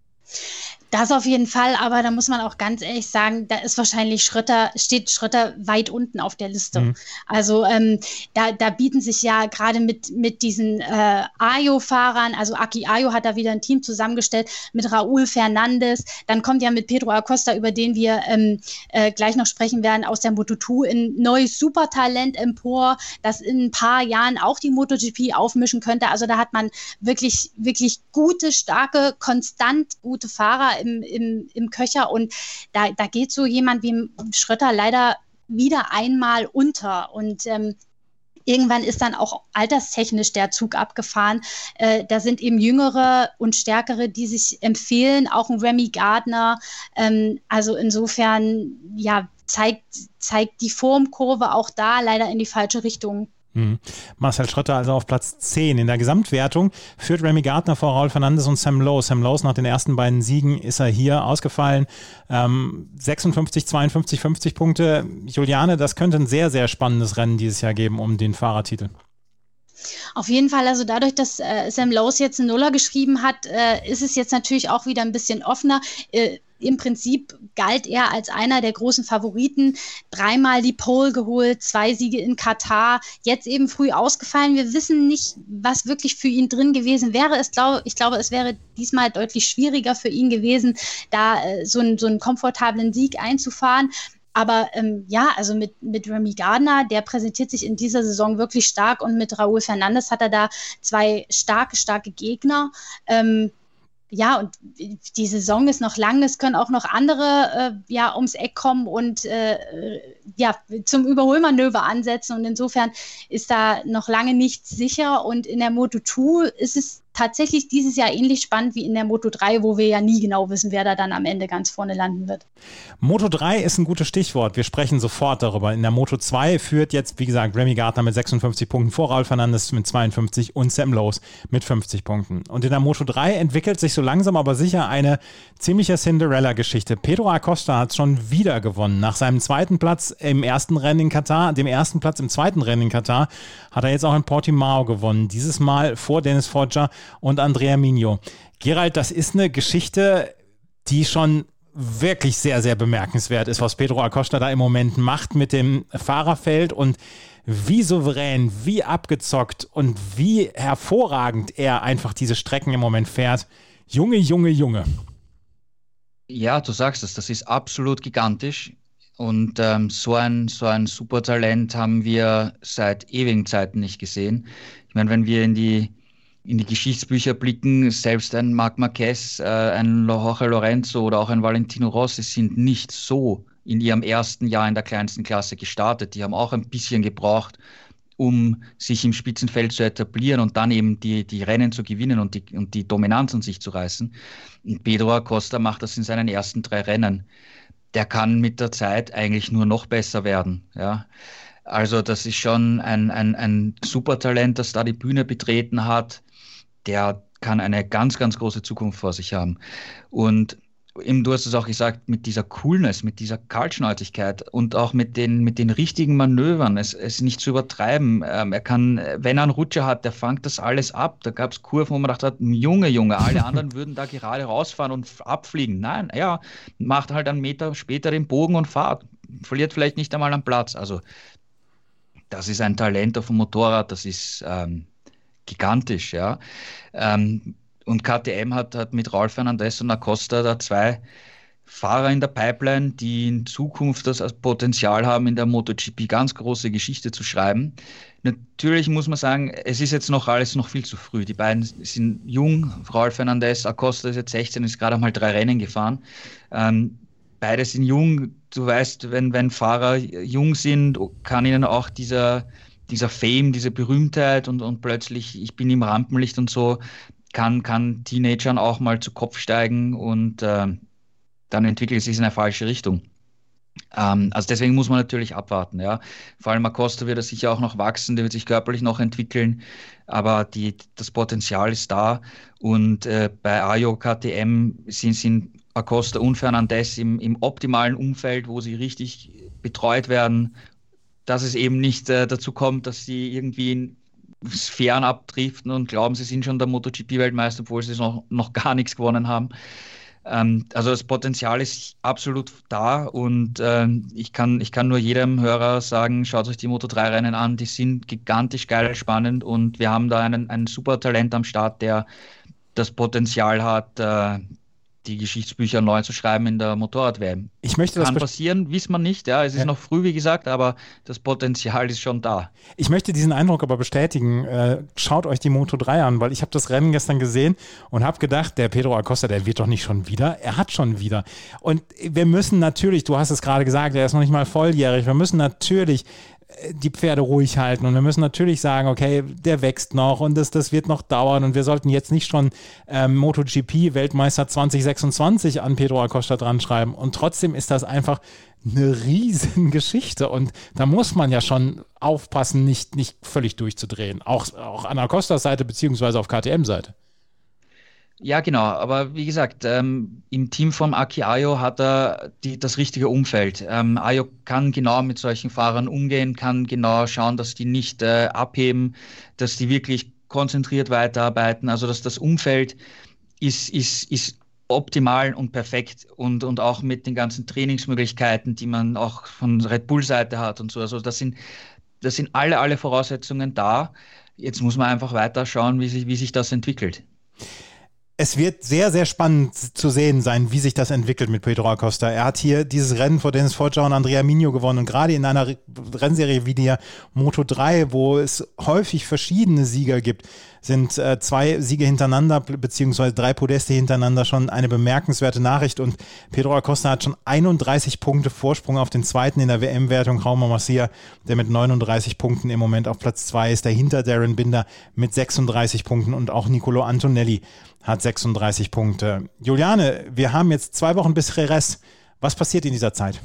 Das auf jeden Fall, aber da muss man auch ganz ehrlich sagen, da ist wahrscheinlich Schrötter, steht Schrötter weit unten auf der Liste. Mhm. Also ähm, da, da bieten sich ja gerade mit, mit diesen äh, Ajo-Fahrern, also Aki Ajo hat da wieder ein Team zusammengestellt mit Raúl Fernandez, dann kommt ja mit Pedro Acosta, über den wir ähm, äh, gleich noch sprechen werden, aus der Moto zwei ein neues Supertalent empor, das in ein paar Jahren auch die MotoGP aufmischen könnte. Also da hat man wirklich, wirklich gute, starke, konstant gute Fahrer Im, im, im Köcher und da, da geht so jemand wie Schrötter leider wieder einmal unter und ähm, irgendwann ist dann auch alterstechnisch der Zug abgefahren. Äh, da sind eben Jüngere und Stärkere, die sich empfehlen, auch ein Remy Gardner. Ähm, also insofern ja, zeigt, zeigt die Formkurve auch da leider in die falsche Richtung. Mhm. Marcel Schrötter also auf Platz zehn. In der Gesamtwertung führt Remy Gardner vor Raúl Fernandez und Sam Lowe. Sam Lowe nach den ersten beiden Siegen ist er hier ausgefallen. Ähm, sechsundfünfzig, zweiundfünfzig, fünfzig Punkte. Juliane, das könnte ein sehr, sehr spannendes Rennen dieses Jahr geben um den Fahrertitel. Auf jeden Fall, also dadurch, dass äh, Sam Lowe jetzt einen Nuller geschrieben hat, äh, ist es jetzt natürlich auch wieder ein bisschen offener. Äh, Im Prinzip galt er als einer der großen Favoriten, dreimal die Pole geholt, zwei Siege in Katar, jetzt eben früh ausgefallen. Wir wissen nicht, was wirklich für ihn drin gewesen wäre. Es glaub, ich glaube, es wäre diesmal deutlich schwieriger für ihn gewesen, da äh, so, ein, so einen komfortablen Sieg einzufahren. Aber ähm, ja, also mit, mit Remy Gardner, der präsentiert sich in dieser Saison wirklich stark und mit Raúl Fernandez hat er da zwei starke, starke Gegner. Ähm, Ja, und die Saison ist noch lang, es können auch noch andere äh, ja, ums Eck kommen und äh, ja, zum Überholmanöver ansetzen und insofern ist da noch lange nichts sicher und in der Moto zwei ist es tatsächlich dieses Jahr ähnlich spannend wie in der Moto drei, wo wir ja nie genau wissen, wer da dann am Ende ganz vorne landen wird. Moto drei ist ein gutes Stichwort. Wir sprechen sofort darüber. In der Moto zwei führt jetzt, wie gesagt, Remy Gardner mit sechsundfünfzig Punkten vor Raúl Fernandez mit zweiundfünfzig und Sam Lowe mit fünfzig Punkten. Und in der Moto drei entwickelt sich so langsam aber sicher eine ziemliche Cinderella-Geschichte. Pedro Acosta hat schon wieder gewonnen. Nach seinem zweiten Platz im ersten Rennen in Katar, dem ersten Platz im zweiten Rennen in Katar, hat er jetzt auch in Portimao gewonnen. Dieses Mal vor Dennis Foggia und Andrea Migno. Gerald, das ist eine Geschichte, die schon wirklich sehr, sehr bemerkenswert ist, was Pedro Acosta da im Moment macht mit dem Fahrerfeld und wie souverän, wie abgezockt und wie hervorragend er einfach diese Strecken im Moment fährt. Junge, Junge, Junge. Ja, du sagst es, das ist absolut gigantisch. Und ähm, so ein, so ein Supertalent haben wir seit ewigen Zeiten nicht gesehen. Ich meine, wenn wir in die, in die Geschichtsbücher blicken, selbst ein Marc Marquez, äh, ein Jorge Lorenzo oder auch ein Valentino Rossi sind nicht so in ihrem ersten Jahr in der kleinsten Klasse gestartet. Die haben auch ein bisschen gebraucht, um sich im Spitzenfeld zu etablieren und dann eben die, die Rennen zu gewinnen und die, und die Dominanz an sich zu reißen. Und Pedro Acosta macht das in seinen ersten drei Rennen. Der kann mit der Zeit eigentlich nur noch besser werden. Ja. Also das ist schon ein, ein, ein Supertalent, das da die Bühne betreten hat. Der kann eine ganz, ganz große Zukunft vor sich haben. Und eben, du hast es auch gesagt, mit dieser Coolness, mit dieser Kaltschnäuzigkeit und auch mit den, mit den richtigen Manövern, es, es nicht zu übertreiben. Ähm, er kann, wenn er einen Rutscher hat, der fängt das alles ab. Da gab es Kurven, wo man dachte, Junge, Junge, alle anderen würden da gerade rausfahren und abfliegen. Nein, ja, macht halt einen Meter später den Bogen und fahrt. Verliert vielleicht nicht einmal am Platz. Also das ist ein Talent auf dem Motorrad, das ist ähm, gigantisch, ja. Ähm, Und K T M hat, hat mit Raul Fernandez und Acosta da zwei Fahrer in der Pipeline, die in Zukunft das Potenzial haben, in der MotoGP ganz große Geschichte zu schreiben. Natürlich muss man sagen, es ist jetzt noch alles noch viel zu früh. Die beiden sind jung. Raul Fernandez, Acosta ist jetzt sechzehn, ist gerade einmal drei Rennen gefahren. Ähm, beide sind jung. Du weißt, wenn, wenn Fahrer jung sind, kann ihnen auch dieser, dieser Fame, diese Berühmtheit und, und plötzlich, ich bin im Rampenlicht und so, kann, kann Teenagern auch mal zu Kopf steigen und äh, dann entwickelt es sich in eine falsche Richtung. Ähm, also deswegen muss man natürlich abwarten. Ja. Vor allem Acosta wird er sicher auch noch wachsen, der wird sich körperlich noch entwickeln, aber die, das Potenzial ist da und äh, bei Ajo K T M sind, sind Acosta und Fernandez im, im optimalen Umfeld, wo sie richtig betreut werden, dass es eben nicht äh, dazu kommt, dass sie irgendwie in Sphären abdriften und glauben, sie sind schon der MotoGP-Weltmeister, obwohl sie noch, noch gar nichts gewonnen haben. Ähm, also das Potenzial ist absolut da und ähm, ich, kann, ich kann nur jedem Hörer sagen, schaut euch die Moto drei Rennen an, die sind gigantisch geil, spannend und wir haben da einen, einen super Talent am Start, der das Potenzial hat, äh, die Geschichtsbücher neu zu schreiben in der Motorrad-W M. Ich möchte das Kann passieren, wissen wir nicht. Ja, es ist ja. noch früh, wie gesagt, aber das Potenzial ist schon da. Ich möchte diesen Eindruck aber bestätigen. Äh, schaut euch die Moto drei an, weil ich habe das Rennen gestern gesehen und habe gedacht, der Pedro Acosta, der wird doch nicht schon wieder. Er hat schon wieder. Und wir müssen natürlich, du hast es gerade gesagt, er ist noch nicht mal volljährig, wir müssen natürlich die Pferde ruhig halten und wir müssen natürlich sagen, okay, der wächst noch und das, das wird noch dauern und wir sollten jetzt nicht schon ähm, MotoGP-Weltmeister zwanzig sechsundzwanzig an Pedro Acosta dran schreiben und trotzdem ist das einfach eine riesen Geschichte und da muss man ja schon aufpassen, nicht, nicht völlig durchzudrehen, auch, auch an Acostas Seite beziehungsweise auf K T M-Seite. Ja, genau. Aber wie gesagt, ähm, im Team von Aki Ajo hat er die, das richtige Umfeld. Ähm, Ajo kann genau mit solchen Fahrern umgehen, kann genau schauen, dass die nicht äh, abheben, dass die wirklich konzentriert weiterarbeiten. Also dass das Umfeld ist, ist, ist optimal und perfekt und, und auch mit den ganzen Trainingsmöglichkeiten, die man auch von Red Bull-Seite hat und so. Also das sind, das sind alle, alle Voraussetzungen da. Jetzt muss man einfach weiter schauen, wie sich, wie sich das entwickelt. Es wird sehr, sehr spannend zu sehen sein, wie sich das entwickelt mit Pedro Acosta. Er hat hier dieses Rennen vor Dennis Foggia und Andrea Migno gewonnen und gerade in einer Rennserie wie der Moto drei, wo es häufig verschiedene Sieger gibt, sind äh, zwei Siege hintereinander beziehungsweise drei Podeste hintereinander schon eine bemerkenswerte Nachricht und Pedro Acosta hat schon einunddreißig Punkte Vorsprung auf den zweiten in der W M-Wertung, Jaume Masia, der mit neununddreißig Punkten im Moment auf Platz zwei ist, dahinter Darren Binder mit sechsunddreißig Punkten und auch Nicolo Antonelli hat sechsunddreißig Punkte. Juliane, wir haben jetzt zwei Wochen bis Jerez. Was passiert in dieser Zeit?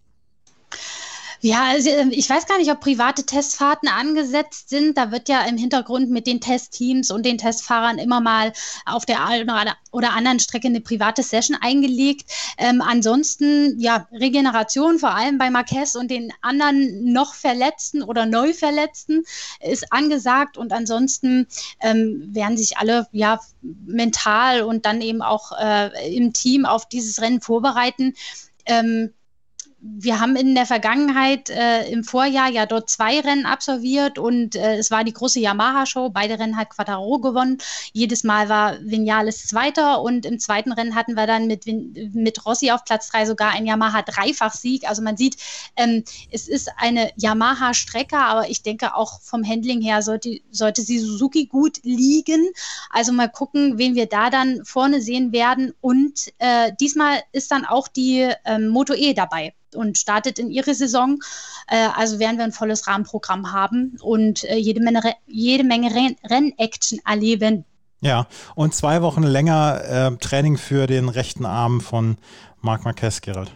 Ja, also ich weiß gar nicht, ob private Testfahrten angesetzt sind. Da wird ja im Hintergrund mit den Testteams und den Testfahrern immer mal auf der einen oder anderen Strecke eine private Session eingelegt. Ähm, ansonsten, ja, Regeneration, vor allem bei Marquez und den anderen noch Verletzten oder Neuverletzten ist angesagt. Und ansonsten ähm, werden sich alle ja mental und dann eben auch äh, im Team auf dieses Rennen vorbereiten. Ähm, wir haben in der Vergangenheit äh, im Vorjahr ja dort zwei Rennen absolviert und äh, es war die große Yamaha-Show. Beide Rennen hat Quartararo gewonnen. Jedes Mal war Viñales Zweiter und im zweiten Rennen hatten wir dann mit, mit Rossi auf Platz drei sogar ein Yamaha-Dreifach-Sieg. Also man sieht, ähm, es ist eine Yamaha-Strecke, aber ich denke auch vom Handling her sollte, sollte sie Suzuki gut liegen. Also mal gucken, wen wir da dann vorne sehen werden. Und äh, diesmal ist dann auch die ähm, Moto E dabei und startet in ihre Saison. Äh, also werden wir ein volles Rahmenprogramm haben und äh, jede Menge, jede Menge Renn- Rennaction erleben. Ja, und zwei Wochen länger äh, Training für den rechten Arm von Marc Marquez, Gerald.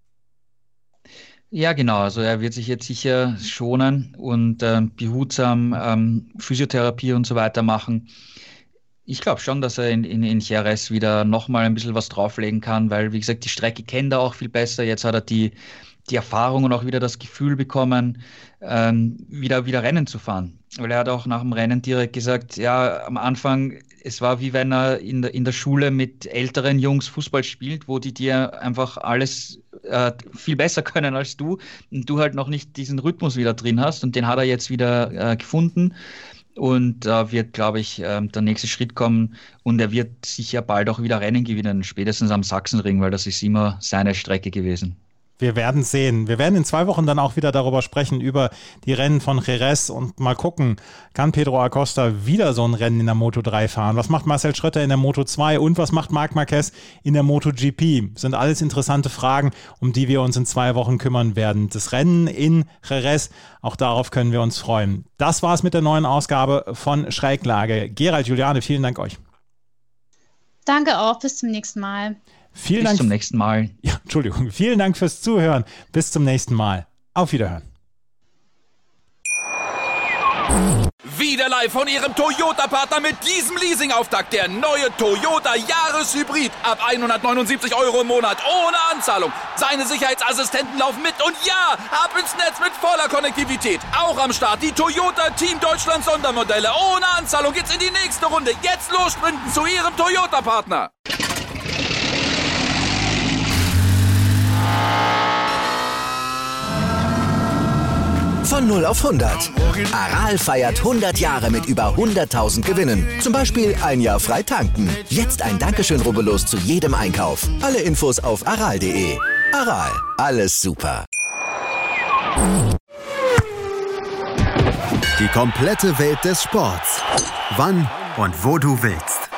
Ja, genau. Also er wird sich jetzt sicher schonen und ähm, behutsam ähm, Physiotherapie und so weiter machen. Ich glaube schon, dass er in, in, in Jerez wieder nochmal ein bisschen was drauflegen kann, weil, wie gesagt, die Strecke kennt er auch viel besser. Jetzt hat er die, die Erfahrung und auch wieder das Gefühl bekommen, ähm, wieder, wieder Rennen zu fahren. Weil er hat auch nach dem Rennen direkt gesagt, ja, am Anfang, es war wie wenn er in der, in der Schule mit älteren Jungs Fußball spielt, wo die dir einfach alles äh, viel besser können als du und du halt noch nicht diesen Rhythmus wieder drin hast und den hat er jetzt wieder äh, gefunden. Und da äh, wird, glaube ich, äh, der nächste Schritt kommen und er wird sicher bald auch wieder Rennen gewinnen, spätestens am Sachsenring, weil das ist immer seine Strecke gewesen. Wir werden sehen. Wir werden in zwei Wochen dann auch wieder darüber sprechen, über die Rennen von Jerez und mal gucken, kann Pedro Acosta wieder so ein Rennen in der Moto drei fahren? Was macht Marcel Schrötter in der Moto zwei und was macht Marc Marquez in der Moto G P? Das sind alles interessante Fragen, um die wir uns in zwei Wochen kümmern werden. Das Rennen in Jerez, auch darauf können wir uns freuen. Das war's mit der neuen Ausgabe von Schräglage. Gerald, Juliane, vielen Dank euch. Danke auch, bis zum nächsten Mal. Vielen Bis Dank. zum nächsten Mal. Ja, Entschuldigung. Vielen Dank fürs Zuhören. Bis zum nächsten Mal. Auf Wiederhören. Wieder live von Ihrem Toyota-Partner mit diesem Leasing-Auftakt. Der neue Toyota Jahreshybrid. Ab hundertneunundsiebzig Euro im Monat. Ohne Anzahlung. Seine Sicherheitsassistenten laufen mit. Und ja, ab ins Netz mit voller Konnektivität. Auch am Start die Toyota Team Deutschland Sondermodelle. Ohne Anzahlung geht's in die nächste Runde. Jetzt los sprinten zu Ihrem Toyota-Partner. Von null auf hundert. Aral feiert hundert Jahre mit über hunderttausend Gewinnen. Zum Beispiel ein Jahr frei tanken. Jetzt ein Dankeschön, rubbellos zu jedem Einkauf. Alle Infos auf aral punkt de. Aral, alles super. Die komplette Welt des Sports. Wann und wo du willst.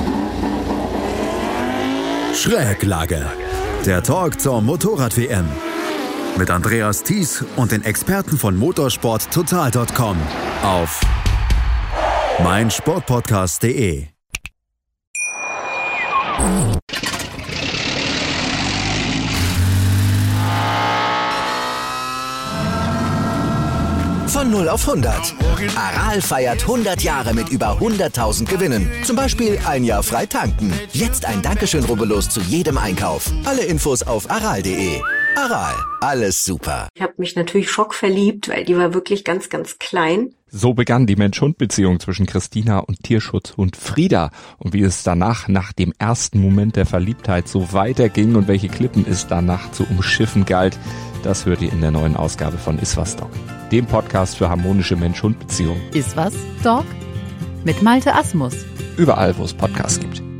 Schräglage. Der Talk zur Motorrad-W M. Mit Andreas Thies und den Experten von motorsport total punkt com auf meinsportpodcast punkt de. Von null auf hundert. Aral feiert hundert Jahre mit über hunderttausend Gewinnen. Zum Beispiel ein Jahr frei tanken. Jetzt ein Dankeschön, rubbellos zu jedem Einkauf. Alle Infos auf aral punkt de. Aral, alles super. Ich habe mich natürlich schockverliebt, weil die war wirklich ganz, ganz klein. So begann die Mensch-Hund-Beziehung zwischen Christina und Tierschutzhund Frieda. Und wie es danach, nach dem ersten Moment der Verliebtheit, so weiterging und welche Klippen es danach zu umschiffen galt, das hört ihr in der neuen Ausgabe von Iswas Dog, dem Podcast für harmonische Mensch-Hund-Beziehungen. Iswas Dog? Mit Malte Asmus. Überall, wo es Podcasts gibt.